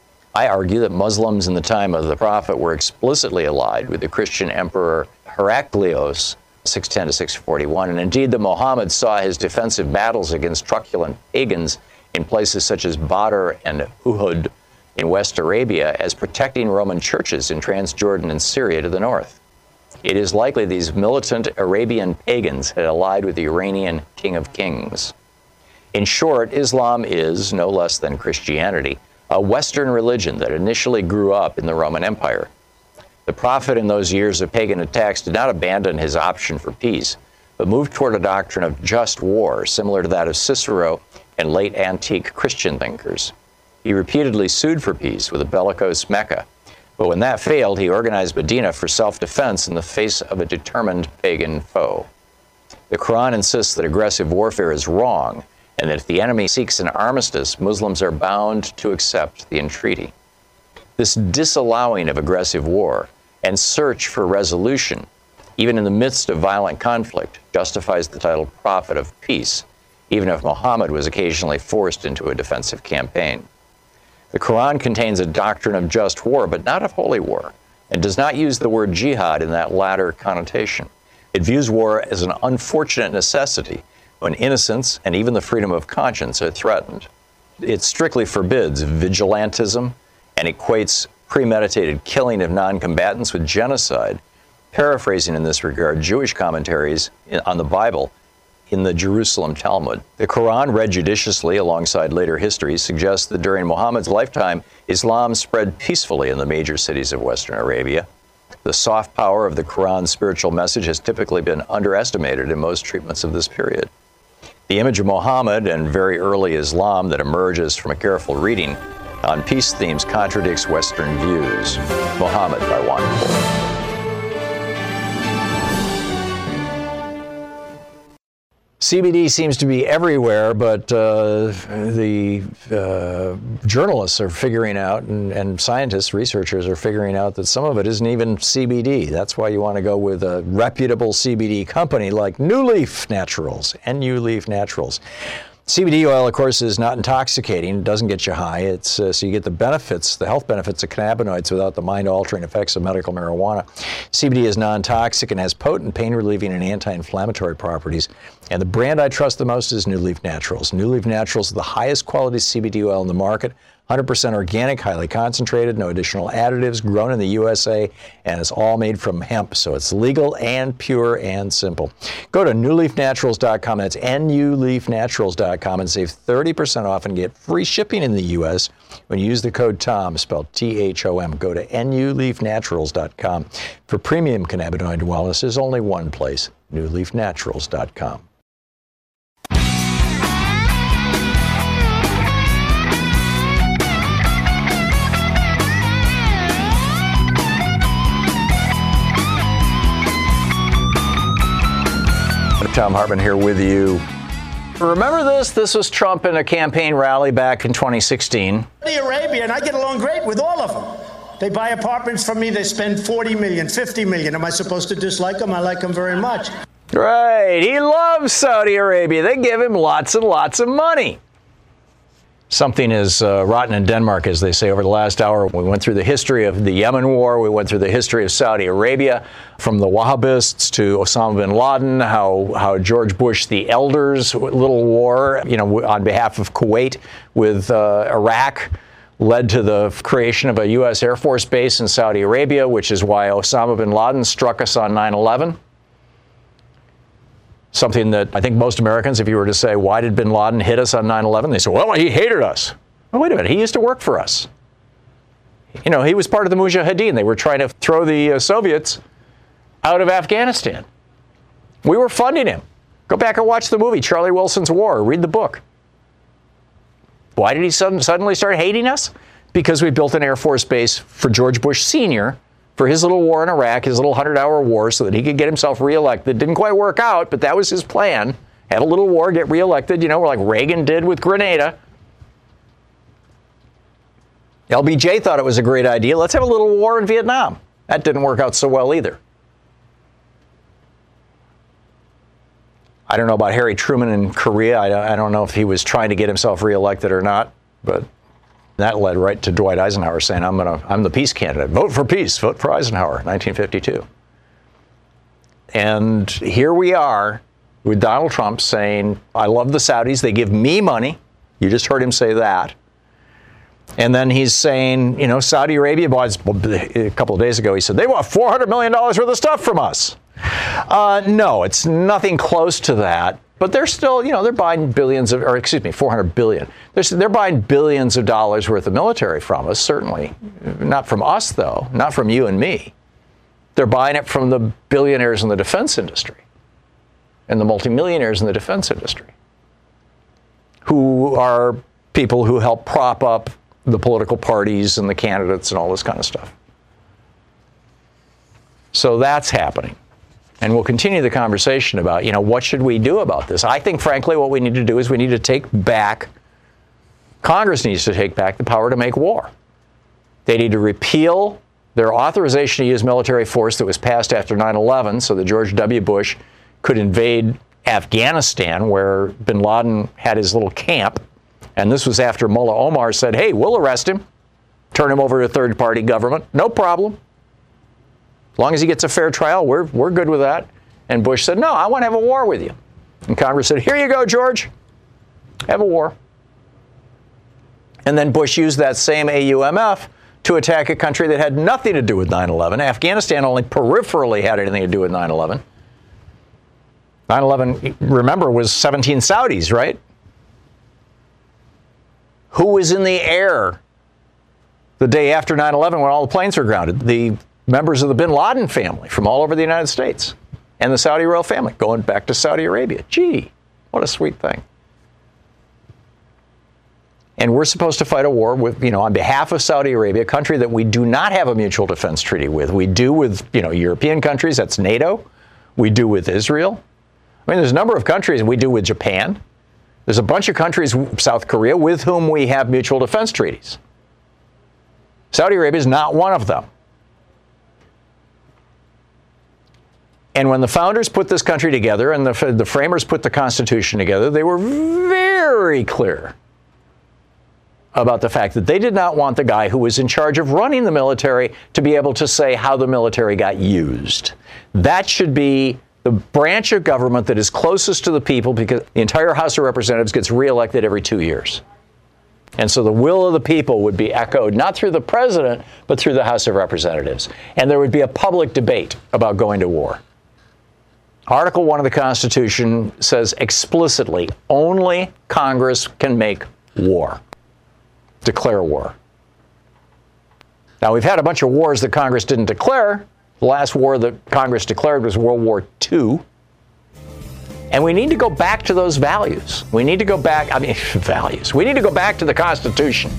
I argue that Muslims in the time of the Prophet were explicitly allied with the Christian Emperor Heraclius, 610 to 641, and indeed that Muhammad saw his defensive battles against truculent pagans in places such as Badr and Uhud in West Arabia as protecting Roman churches in Transjordan and Syria to the north. It is likely these militant Arabian pagans had allied with the Iranian King of Kings. In short, Islam is, no less than Christianity, a Western religion that initially grew up in the Roman Empire. The Prophet in those years of pagan attacks did not abandon his option for peace, but moved toward a doctrine of just war, similar to that of Cicero and late antique Christian thinkers. He repeatedly sued for peace with a bellicose Mecca, but when that failed, he organized Medina for self-defense in the face of a determined pagan foe. The Quran insists that aggressive warfare is wrong, and that if the enemy seeks an armistice, Muslims are bound to accept the entreaty. This disallowing of aggressive war and search for resolution, even in the midst of violent conflict, justifies the title Prophet of Peace, even if Muhammad was occasionally forced into a defensive campaign. The Quran contains a doctrine of just war, but not of holy war, and does not use the word jihad in that latter connotation. It views war as an unfortunate necessity when innocence and even the freedom of conscience are threatened. It strictly forbids vigilantism and equates premeditated killing of non-combatants with genocide, paraphrasing in this regard Jewish commentaries on the Bible in the Jerusalem Talmud. The Quran, read judiciously alongside later history, suggests that during Muhammad's lifetime, Islam spread peacefully in the major cities of Western Arabia. The soft power of the Quran's spiritual message has typically been underestimated in most treatments of this period. The image of Muhammad and very early Islam that emerges from a careful reading on peace themes contradicts Western views. Muhammad by Juan Cole. CBD seems to be everywhere, but the journalists are figuring out, and scientists, researchers are figuring out that some of it isn't even CBD. That's why you want to go with a reputable CBD company like NuLeaf Naturals, NuLeaf Naturals. CBD oil, of course, is not intoxicating. It doesn't get you high. It's so you get the benefits, the health benefits of cannabinoids without the mind-altering effects of medical marijuana. CBD is non-toxic and has potent pain-relieving and anti-inflammatory properties. And the brand I trust the most is NuLeaf Naturals. NuLeaf Naturals is the highest quality CBD oil in the market. 100% organic, highly concentrated, no additional additives, grown in the USA, and it's all made from hemp, so it's legal and pure and simple. Go to NuLeafNaturals.com, that's NuLeafNaturals.com, and save 30% off and get free shipping in the US when you use the code TOM, spelled THOM. Go to NuLeafNaturals.com. For premium cannabinoid wellness, there's only one place, NuLeafNaturals.com. Thom Hartmann here with you. Remember this? This was Trump in a campaign rally back in 2016. Saudi Arabia, and I get along great with all of them. They buy apartments from me. They spend 40 million, 50 million. Am I supposed to dislike them? I like them very much. Right. He loves Saudi Arabia. They give him lots and lots of money. Something is rotten in Denmark, as they say. Over the last hour, we went through the history of the Yemen war. We went through the history of Saudi Arabia, from the Wahhabists to Osama bin Laden, how George Bush the Elder's little war, on behalf of Kuwait with Iraq, led to the creation of a U.S. Air Force base in Saudi Arabia, which is why Osama bin Laden struck us on 9/11. Something that I think most Americans, if you were to say, why did bin Laden hit us on 9/11? They say, well, he hated us. Well, wait a minute. He used to work for us. He was part of the Mujahideen. They were trying to throw the Soviets out of Afghanistan. We were funding him. Go back and watch the movie, Charlie Wilson's War. Read the book. Why did he suddenly start hating us? Because we built an Air Force base for George Bush Sr., for his little war in Iraq, his little 100-hour war, so that he could get himself reelected. Didn't quite work out, but that was his plan. Have a little war, get reelected, like Reagan did with Grenada. LBJ thought it was a great idea. Let's have a little war in Vietnam. That didn't work out so well either. I don't know about Harry Truman in Korea. I don't know if he was trying to get himself reelected or not, but that led right to Dwight Eisenhower saying, I'm the peace candidate. Vote for peace. Vote for Eisenhower, 1952. And here we are with Donald Trump saying, I love the Saudis. They give me money. You just heard him say that. And then he's saying, Saudi Arabia bought, a couple of days ago, he said, they want $400 million worth of stuff from us. No, it's nothing close to that. But they're still, they're buying $400 billion. They're buying billions of dollars worth of military from us, certainly. Not from us, though. Not from you and me. They're buying it from the billionaires in the defense industry and the multimillionaires in the defense industry, who are people who help prop up the political parties and the candidates and all this kind of stuff. So that's happening. And we'll continue the conversation about, what should we do about this? I think, frankly, what we need to do is we need to take back, Congress needs to take back the power to make war. They need to repeal their authorization to use military force that was passed after 9/11 so that George W. Bush could invade Afghanistan, where bin Laden had his little camp. And this was after Mullah Omar said, hey, we'll arrest him, turn him over to a third-party government, no problem. As long as he gets a fair trial, we're good with that. And Bush said, no, I want to have a war with you. And Congress said, here you go, George. Have a war. And then Bush used that same AUMF to attack a country that had nothing to do with 9/11. Afghanistan only peripherally had anything to do with 9/11. 9/11, remember, was 17 Saudis, right? Who was in the air the day after 9/11 when all the planes were grounded? The members of the bin Laden family from all over the United States and the Saudi royal family going back to Saudi Arabia. Gee, what a sweet thing. And we're supposed to fight a war with, on behalf of Saudi Arabia, a country that we do not have a mutual defense treaty with. We do with, European countries, that's NATO. We do with Israel. I mean, there's a number of countries we do with Japan. There's a bunch of countries, South Korea, with whom we have mutual defense treaties. Saudi Arabia is not one of them. And when the founders put this country together and the framers put the Constitution together, they were very clear about the fact that they did not want the guy who was in charge of running the military to be able to say how the military got used. That should be the branch of government that is closest to the people, because the entire House of Representatives gets reelected every 2 years. And so the will of the people would be echoed not through the president, but through the House of Representatives. And there would be a public debate about going to war. Article 1 of the Constitution says explicitly, only Congress can make war, declare war. Now, we've had a bunch of wars that Congress didn't declare. The last war that Congress declared was World War II. And we need to go back to those values. We need to go back, values. We need to go back to the Constitution.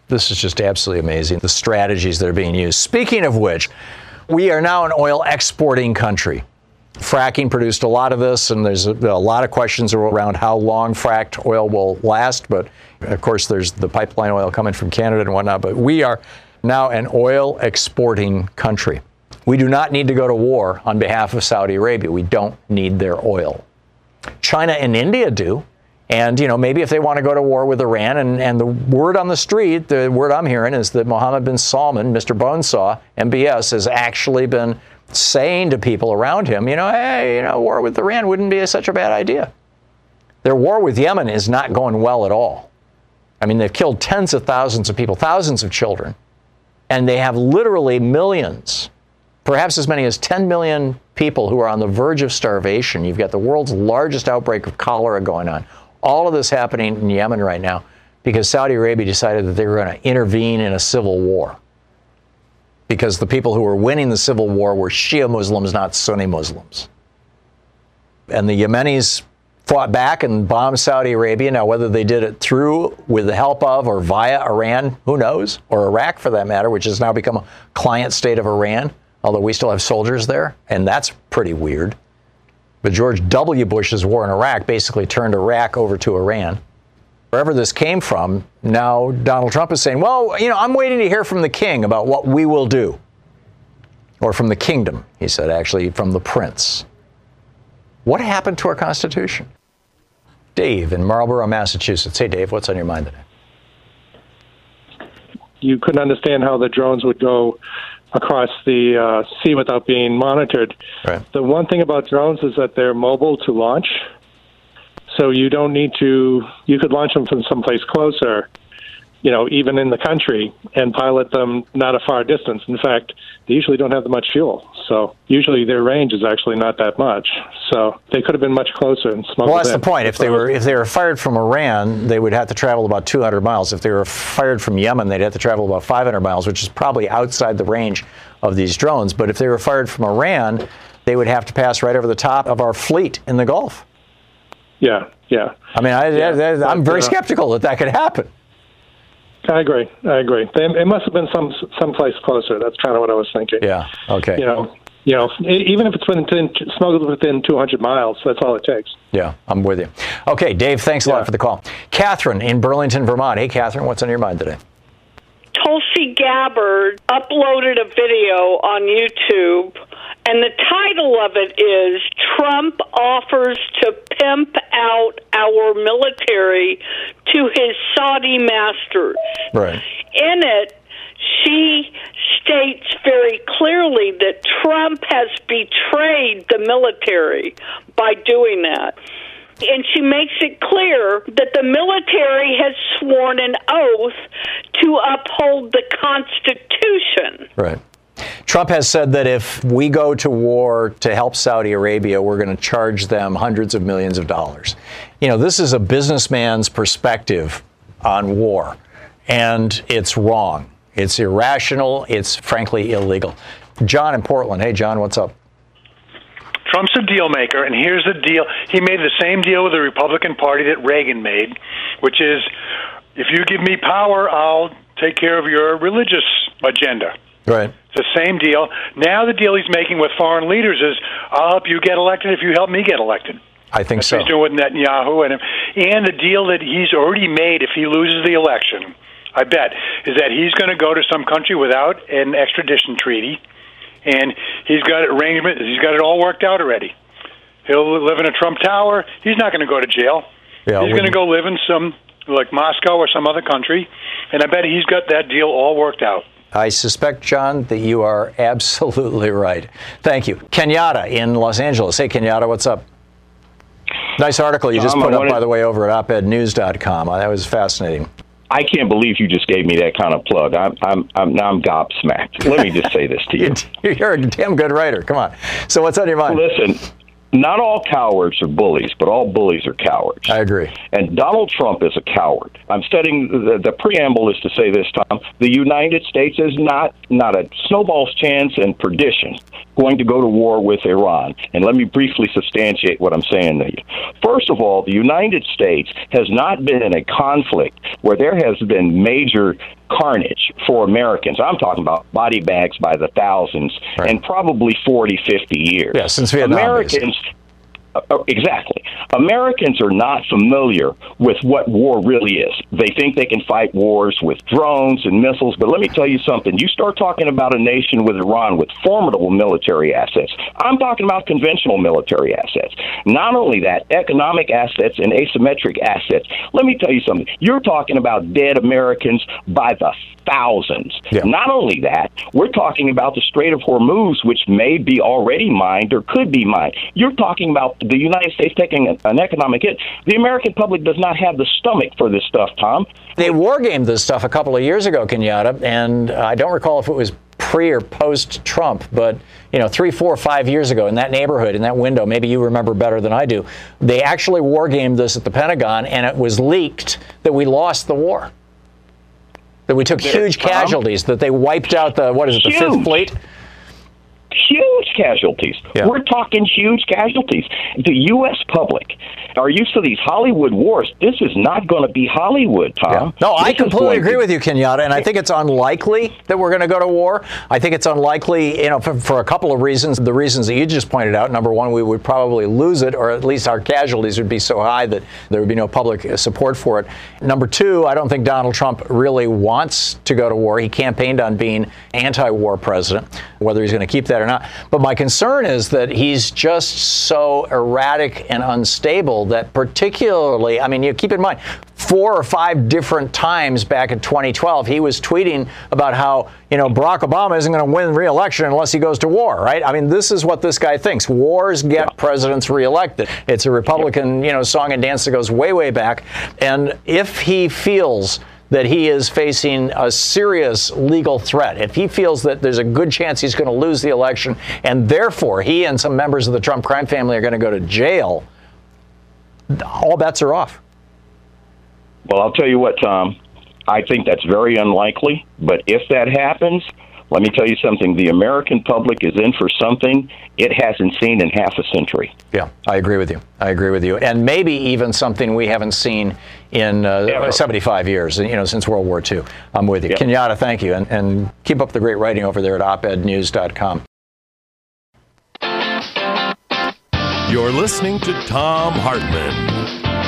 This is just absolutely amazing, the strategies that are being used. Speaking of which, we are now an oil exporting country. Fracking produced a lot of this, and there's a lot of questions around how long fracked oil will last. But, of course, there's the pipeline oil coming from Canada and whatnot. But we are now an oil exporting country. We do not need to go to war on behalf of Saudi Arabia. We don't need their oil. China and India do. And, maybe if they want to go to war with Iran, and the word on the street, the word I'm hearing is that Mohammed bin Salman, Mr. Bonesaw, MBS, has actually been saying to people around him, hey, war with Iran wouldn't be such a bad idea. Their war with Yemen is not going well at all. I mean, they've killed tens of thousands of people, thousands of children, and they have literally millions, perhaps as many as 10 million people who are on the verge of starvation. You've got the world's largest outbreak of cholera going on. All of this happening in Yemen right now because Saudi Arabia decided that they were going to intervene in a civil war. Because the people who were winning the civil war were Shia Muslims, not Sunni Muslims. And the Yemenis fought back and bombed Saudi Arabia. Now, whether they did it through, with the help of, or via Iran, who knows? Or Iraq, for that matter, which has now become a client state of Iran, although we still have soldiers there, and that's pretty weird. But George W. Bush's war in Iraq basically turned Iraq over to Iran. Wherever this came from, now Donald Trump is saying, well, I'm waiting to hear from the king about what we will do. Or from the kingdom, he said, actually, from the prince. What happened to our Constitution? Dave in Marlborough, Massachusetts. Hey, Dave, what's on your mind today? You couldn't understand how the drones would go across the sea without being monitored. Right. The one thing about drones is that they're mobile to launch. So you don't need to, you could launch them from someplace closer, even in the country, and pilot them not a far distance. In fact, they usually don't have that much fuel. So usually their range is actually not that much. So they could have been much closer and smuggled in. Well, that's the point. If they were fired from Iran, they would have to travel about 200 miles. If they were fired from Yemen, they'd have to travel about 500 miles, which is probably outside the range of these drones. But if they were fired from Iran, they would have to pass right over the top of our fleet in the Gulf. Yeah. I mean, I'm very skeptical that could happen. I agree. It must have been someplace closer. That's kind of what I was thinking. Yeah. Okay. Even if it's smuggled within 200 miles, that's all it takes. Yeah, I'm with you. Okay, Dave, thanks a lot for the call. Catherine in Burlington, Vermont. Hey, Catherine, what's on your mind today? Tulsi Gabbard uploaded a video on YouTube, and the title of it is Trump Offers to Pimp Out Our Military to His Saudi Masters. Right. In it, she states very clearly that Trump has betrayed the military by doing that. And she makes it clear that the military has sworn an oath to uphold the Constitution. Right. Trump has said that if we go to war to help Saudi Arabia, we're going to charge them hundreds of millions of dollars. This is a businessman's perspective on war, and it's wrong. It's irrational. It's frankly illegal. John in Portland. Hey, John, what's up? Trump's a deal maker, and here's the deal. He made the same deal with the Republican Party that Reagan made, which is, if you give me power, I'll take care of your religious agenda. Right. It's the same deal. Now the deal he's making with foreign leaders is, I'll help you get elected if you help me get elected. I think That's so. what he's doing with Netanyahu. And the deal that he's already made if he loses the election, I bet, is that he's going to go to some country without an extradition treaty. And he's got arrangements. He's got it all worked out already. He'll live in a Trump Tower. He's not going to go to jail. Yeah, he's going to go live in some, like Moscow or some other country. And I bet he's got that deal all worked out. I suspect, John, that you are absolutely right. Thank you. Kenyatta in Los Angeles. Hey, Kenyatta, what's up? Nice article you just put up, by the way, over at opednews.com. That was fascinating. I can't believe you just gave me that kind of plug. I'm gobsmacked. Let me just say this to you. You're a damn good writer. Come on. So what's on your mind? Listen, not all cowards are bullies, but all bullies are cowards. I agree. And Donald Trump is a coward. I'm studying, the preamble is to say this, Tom, the United States is not a snowball's chance in perdition going to go to war with Iran. And let me briefly substantiate what I'm saying to you. First of all, the United States has not been in a conflict where there has been major carnage for Americans. I'm talking about body bags by the thousands and probably 40, 50 years. Yeah, since Vietnam. Americans, exactly. Americans are not familiar with what war really is. They think they can fight wars with drones and missiles, but let me tell you something. You start talking about a nation with Iran with formidable military assets. I'm talking about conventional military assets. Not only that, economic assets and asymmetric assets. Let me tell you something. You're talking about dead Americans by the thousands. Yeah. Not only that, we're talking about the Strait of Hormuz, which may be already mined or could be mined. You're talking about the United States taking an economic hit. The American public does not have the stomach for this stuff, Tom. They war-gamed this stuff a couple of years ago, Kenyatta, and I don't recall if it was pre or post-Trump, but 3, 4, 5 years ago in that neighborhood, in that window, maybe you remember better than I do, they actually war-gamed this at the Pentagon, and it was leaked that we lost the war. That we took huge casualties, that they wiped out the 5th Fleet? Huge casualties. Yeah. We're talking huge casualties. The U.S. public are used to these Hollywood wars. This is not going to be Hollywood, Tom. Yeah. No, I completely agree with you, Kenyatta, and I think it's unlikely that we're going to go to war. I think it's unlikely, for a couple of reasons. The reasons that you just pointed out. Number one, we would probably lose it, or at least our casualties would be so high that there would be no public support for it. Number two, I don't think Donald Trump really wants to go to war. He campaigned on being anti-war president, whether he's going to keep that or not. But my concern is that he's just so erratic and unstable that particularly, you keep in mind, 4 or 5 different times back in 2012, he was tweeting about how, Barack Obama isn't going to win re-election unless he goes to war, right? This is what this guy thinks. Wars get presidents reelected. It's a Republican, song and dance that goes way, way back. And if he feels that he is facing a serious legal threat, if he feels that there's a good chance he's going to lose the election, and therefore he and some members of the Trump crime family are going to go to jail, all bets are off. Well, I'll tell you what, Tom. I think that's very unlikely. But if that happens, let me tell you something. The American public is in for something it hasn't seen in half a century. Yeah, I agree with you. And maybe even something we haven't seen in 75 years, since World War II. I'm with you. Yep. Kenyatta, thank you. And keep up the great writing over there at opednews.com. You're listening to Thom Hartmann.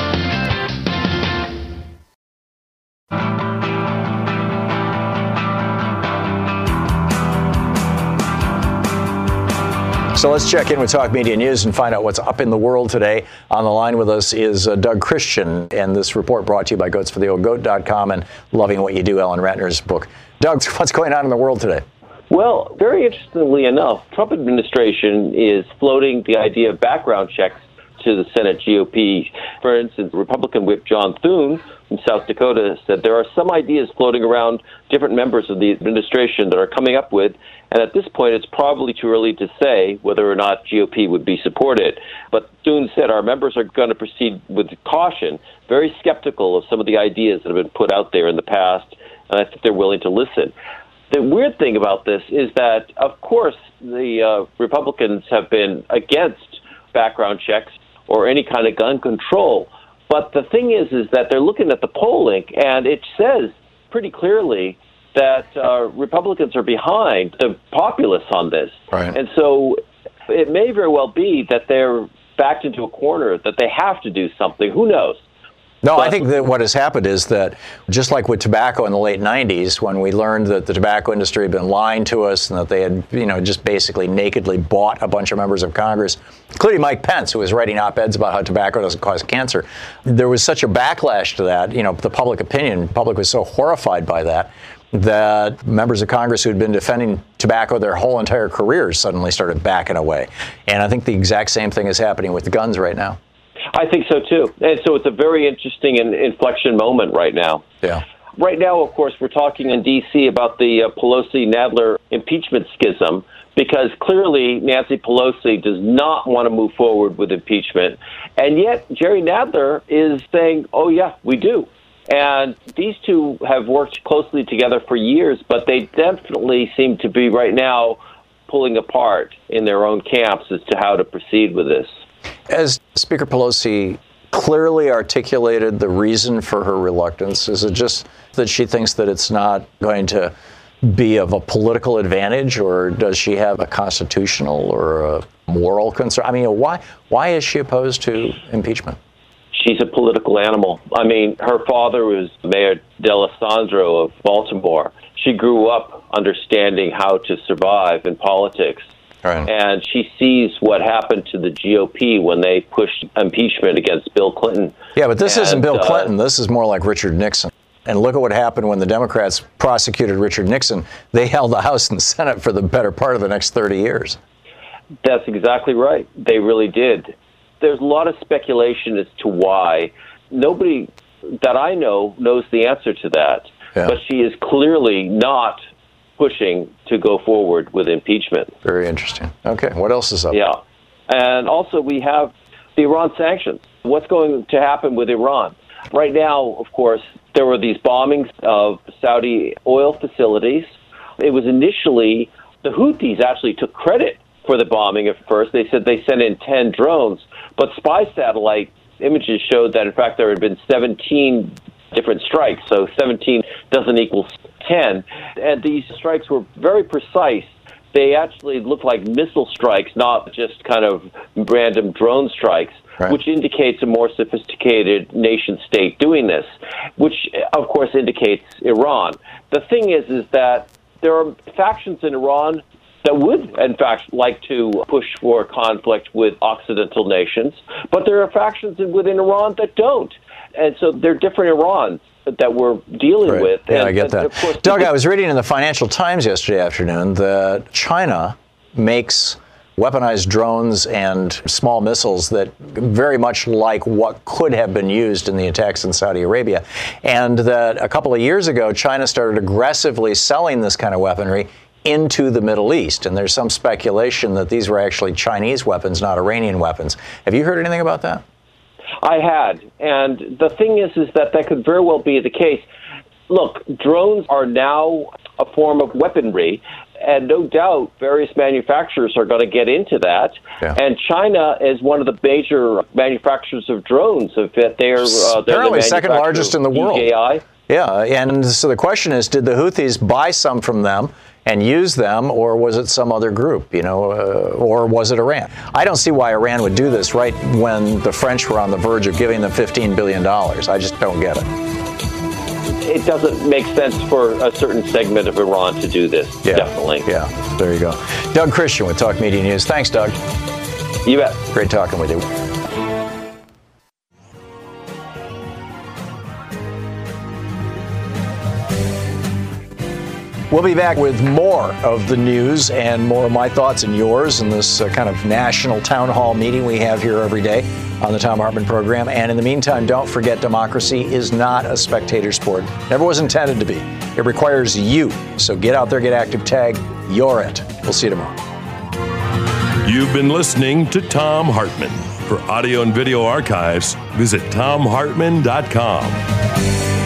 So let's check in with Talk Media News and find out what's up in the world today. On the line with us is Doug Christian, and this report brought to you by goatsfortheoldgoat.com and Loving What You Do, Ellen Ratner's book. Doug, what's going on in the world today? Well, very interestingly enough, Trump administration is floating the idea of background checks to the Senate GOP. For instance, Republican Whip John Thune from South Dakota said there are some ideas floating around different members of the administration that are coming up with, and at this point it's probably too early to say whether or not GOP would be supported. But Thune said our members are going to proceed with caution, very skeptical of some of the ideas that have been put out there in the past, and I think they're willing to listen. The weird thing about this is that, of course, the Republicans have been against background checks or any kind of gun control. But the thing is that they're looking at the polling, and it says pretty clearly that Republicans are behind the populace on this. Right. And so it may very well be that they're backed into a corner, that they have to do something. Who knows? No, I think that what has happened is that just like with tobacco in the late 90s, when we learned that the tobacco industry had been lying to us and that they had, just basically nakedly bought a bunch of members of Congress, including Mike Pence, who was writing op-eds about how tobacco doesn't cause cancer. There was such a backlash to that, the public was so horrified by that members of Congress who had been defending tobacco their whole entire careers suddenly started backing away. And I think the exact same thing is happening with the guns right now. I think so, too. And so it's a very interesting and inflection moment right now. Yeah. Right now, of course, we're talking in D.C. about the Pelosi-Nadler impeachment schism, because clearly Nancy Pelosi does not want to move forward with impeachment. And yet Jerry Nadler is saying, oh, yeah, we do. And these two have worked closely together for years, but they definitely seem to be right now pulling apart in their own camps as to how to proceed with this. As Speaker Pelosi clearly articulated the reason for her reluctance? Is it just that she thinks that it's not going to be of a political advantage, or does she have a constitutional or a moral concern? I mean, why is she opposed to impeachment? She's a political animal. I mean, her father was Mayor D'Alessandro of Baltimore. She grew up understanding how to survive in politics. Right. And she sees what happened to the GOP when they pushed impeachment against Bill Clinton. Yeah, but this isn't Bill Clinton. This is more like Richard Nixon. And look at what happened when the Democrats prosecuted Richard Nixon. They held the House and the Senate for the better part of the next 30 years. That's exactly right. They really did. There's a lot of speculation as to why. Nobody that I know knows the answer to that. Yeah. But she is clearly not pushing to go forward with impeachment. Very interesting. Okay, what else is up? Yeah. And also we have the Iran sanctions. What's going to happen with Iran? Right now, of course, there were these bombings of Saudi oil facilities. It was initially, the Houthis actually took credit for the bombing at first. They said they sent in 10 drones, but spy satellite images showed that, in fact, there had been 17 different strikes, so 17 doesn't equal 10. And these strikes were very precise. They actually looked like missile strikes, not just kind of random drone strikes, right, which indicates a more sophisticated nation-state doing this, which, of course, indicates Iran. The thing is that there are factions in Iran that would, in fact, like to push for conflict with Occidental nations, but there are factions within Iran that don't. And so they're different Irans that we're dealing with. Yeah, and, I get that. Of course, Doug, I was reading in the Financial Times yesterday afternoon that China makes weaponized drones and small missiles that very much like what could have been used in the attacks in Saudi Arabia, and that a couple of years ago, China started aggressively selling this kind of weaponry into the Middle East. And there's some speculation that these were actually Chinese weapons, not Iranian weapons. Have you heard anything about that? I had. And the thing is that could very well be the case. Look, drones are now a form of weaponry, and no doubt various manufacturers are going to get into that. Yeah. And China is one of the major manufacturers of drones. They're apparently second largest in the world. DJI. Yeah, and so the question is, did the Houthis buy some from them and use them, or was it some other group, or was it Iran? I don't see why Iran would do this right when the French were on the verge of giving them $15 billion. I just don't get it. It doesn't make sense for a certain segment of Iran to do this, definitely. Yeah, there you go. Doug Christian with Talk Media News. Thanks, Doug. You bet. Great talking with you. We'll be back with more of the news and more of my thoughts and yours in this kind of national town hall meeting we have here every day on the Thom Hartmann program. And in the meantime, don't forget, democracy is not a spectator sport. Never was intended to be. It requires you. So get out there, get active, tag, you're it. We'll see you tomorrow. You've been listening to Thom Hartmann. For audio and video archives, visit ThomHartmann.com.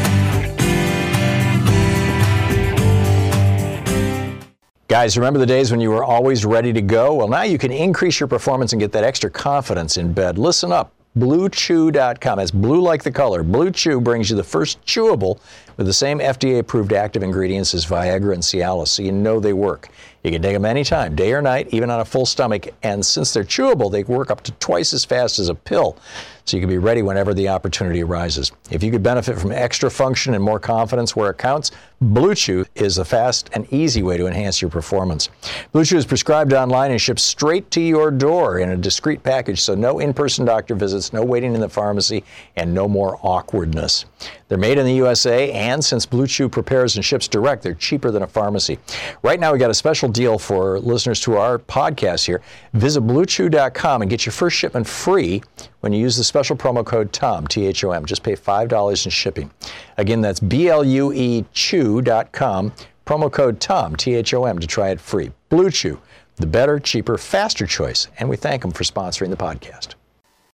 Guys, remember the days when you were always ready to go? Well, now you can increase your performance and get that extra confidence in bed. Listen up. BlueChew.com. That's blue like the color. Blue Chew brings you the first chewable with the same FDA-approved active ingredients as Viagra and Cialis, so you know they work. You can take them anytime, day or night, even on a full stomach. And since they're chewable, they work up to twice as fast as a pill, so you can be ready whenever the opportunity arises. If you could benefit from extra function and more confidence where it counts, Blue Chew is a fast and easy way to enhance your performance. Blue Chew is prescribed online and shipped straight to your door in a discreet package, so no in-person doctor visits, no waiting in the pharmacy, and no more awkwardness. They're made in the USA, and since Blue Chew prepares and ships direct, they're cheaper than a pharmacy. Right now, we got a special deal for listeners to our podcast here. Visit BlueChew.com and get your first shipment free when you use the special promo code THOM, T-H-O-M. Just pay $5 in shipping. Again, that's BLUEChew.com, promo code THOM, T-H-O-M, to try it free. Blue Chew, the better, cheaper, faster choice, and we thank them for sponsoring the podcast.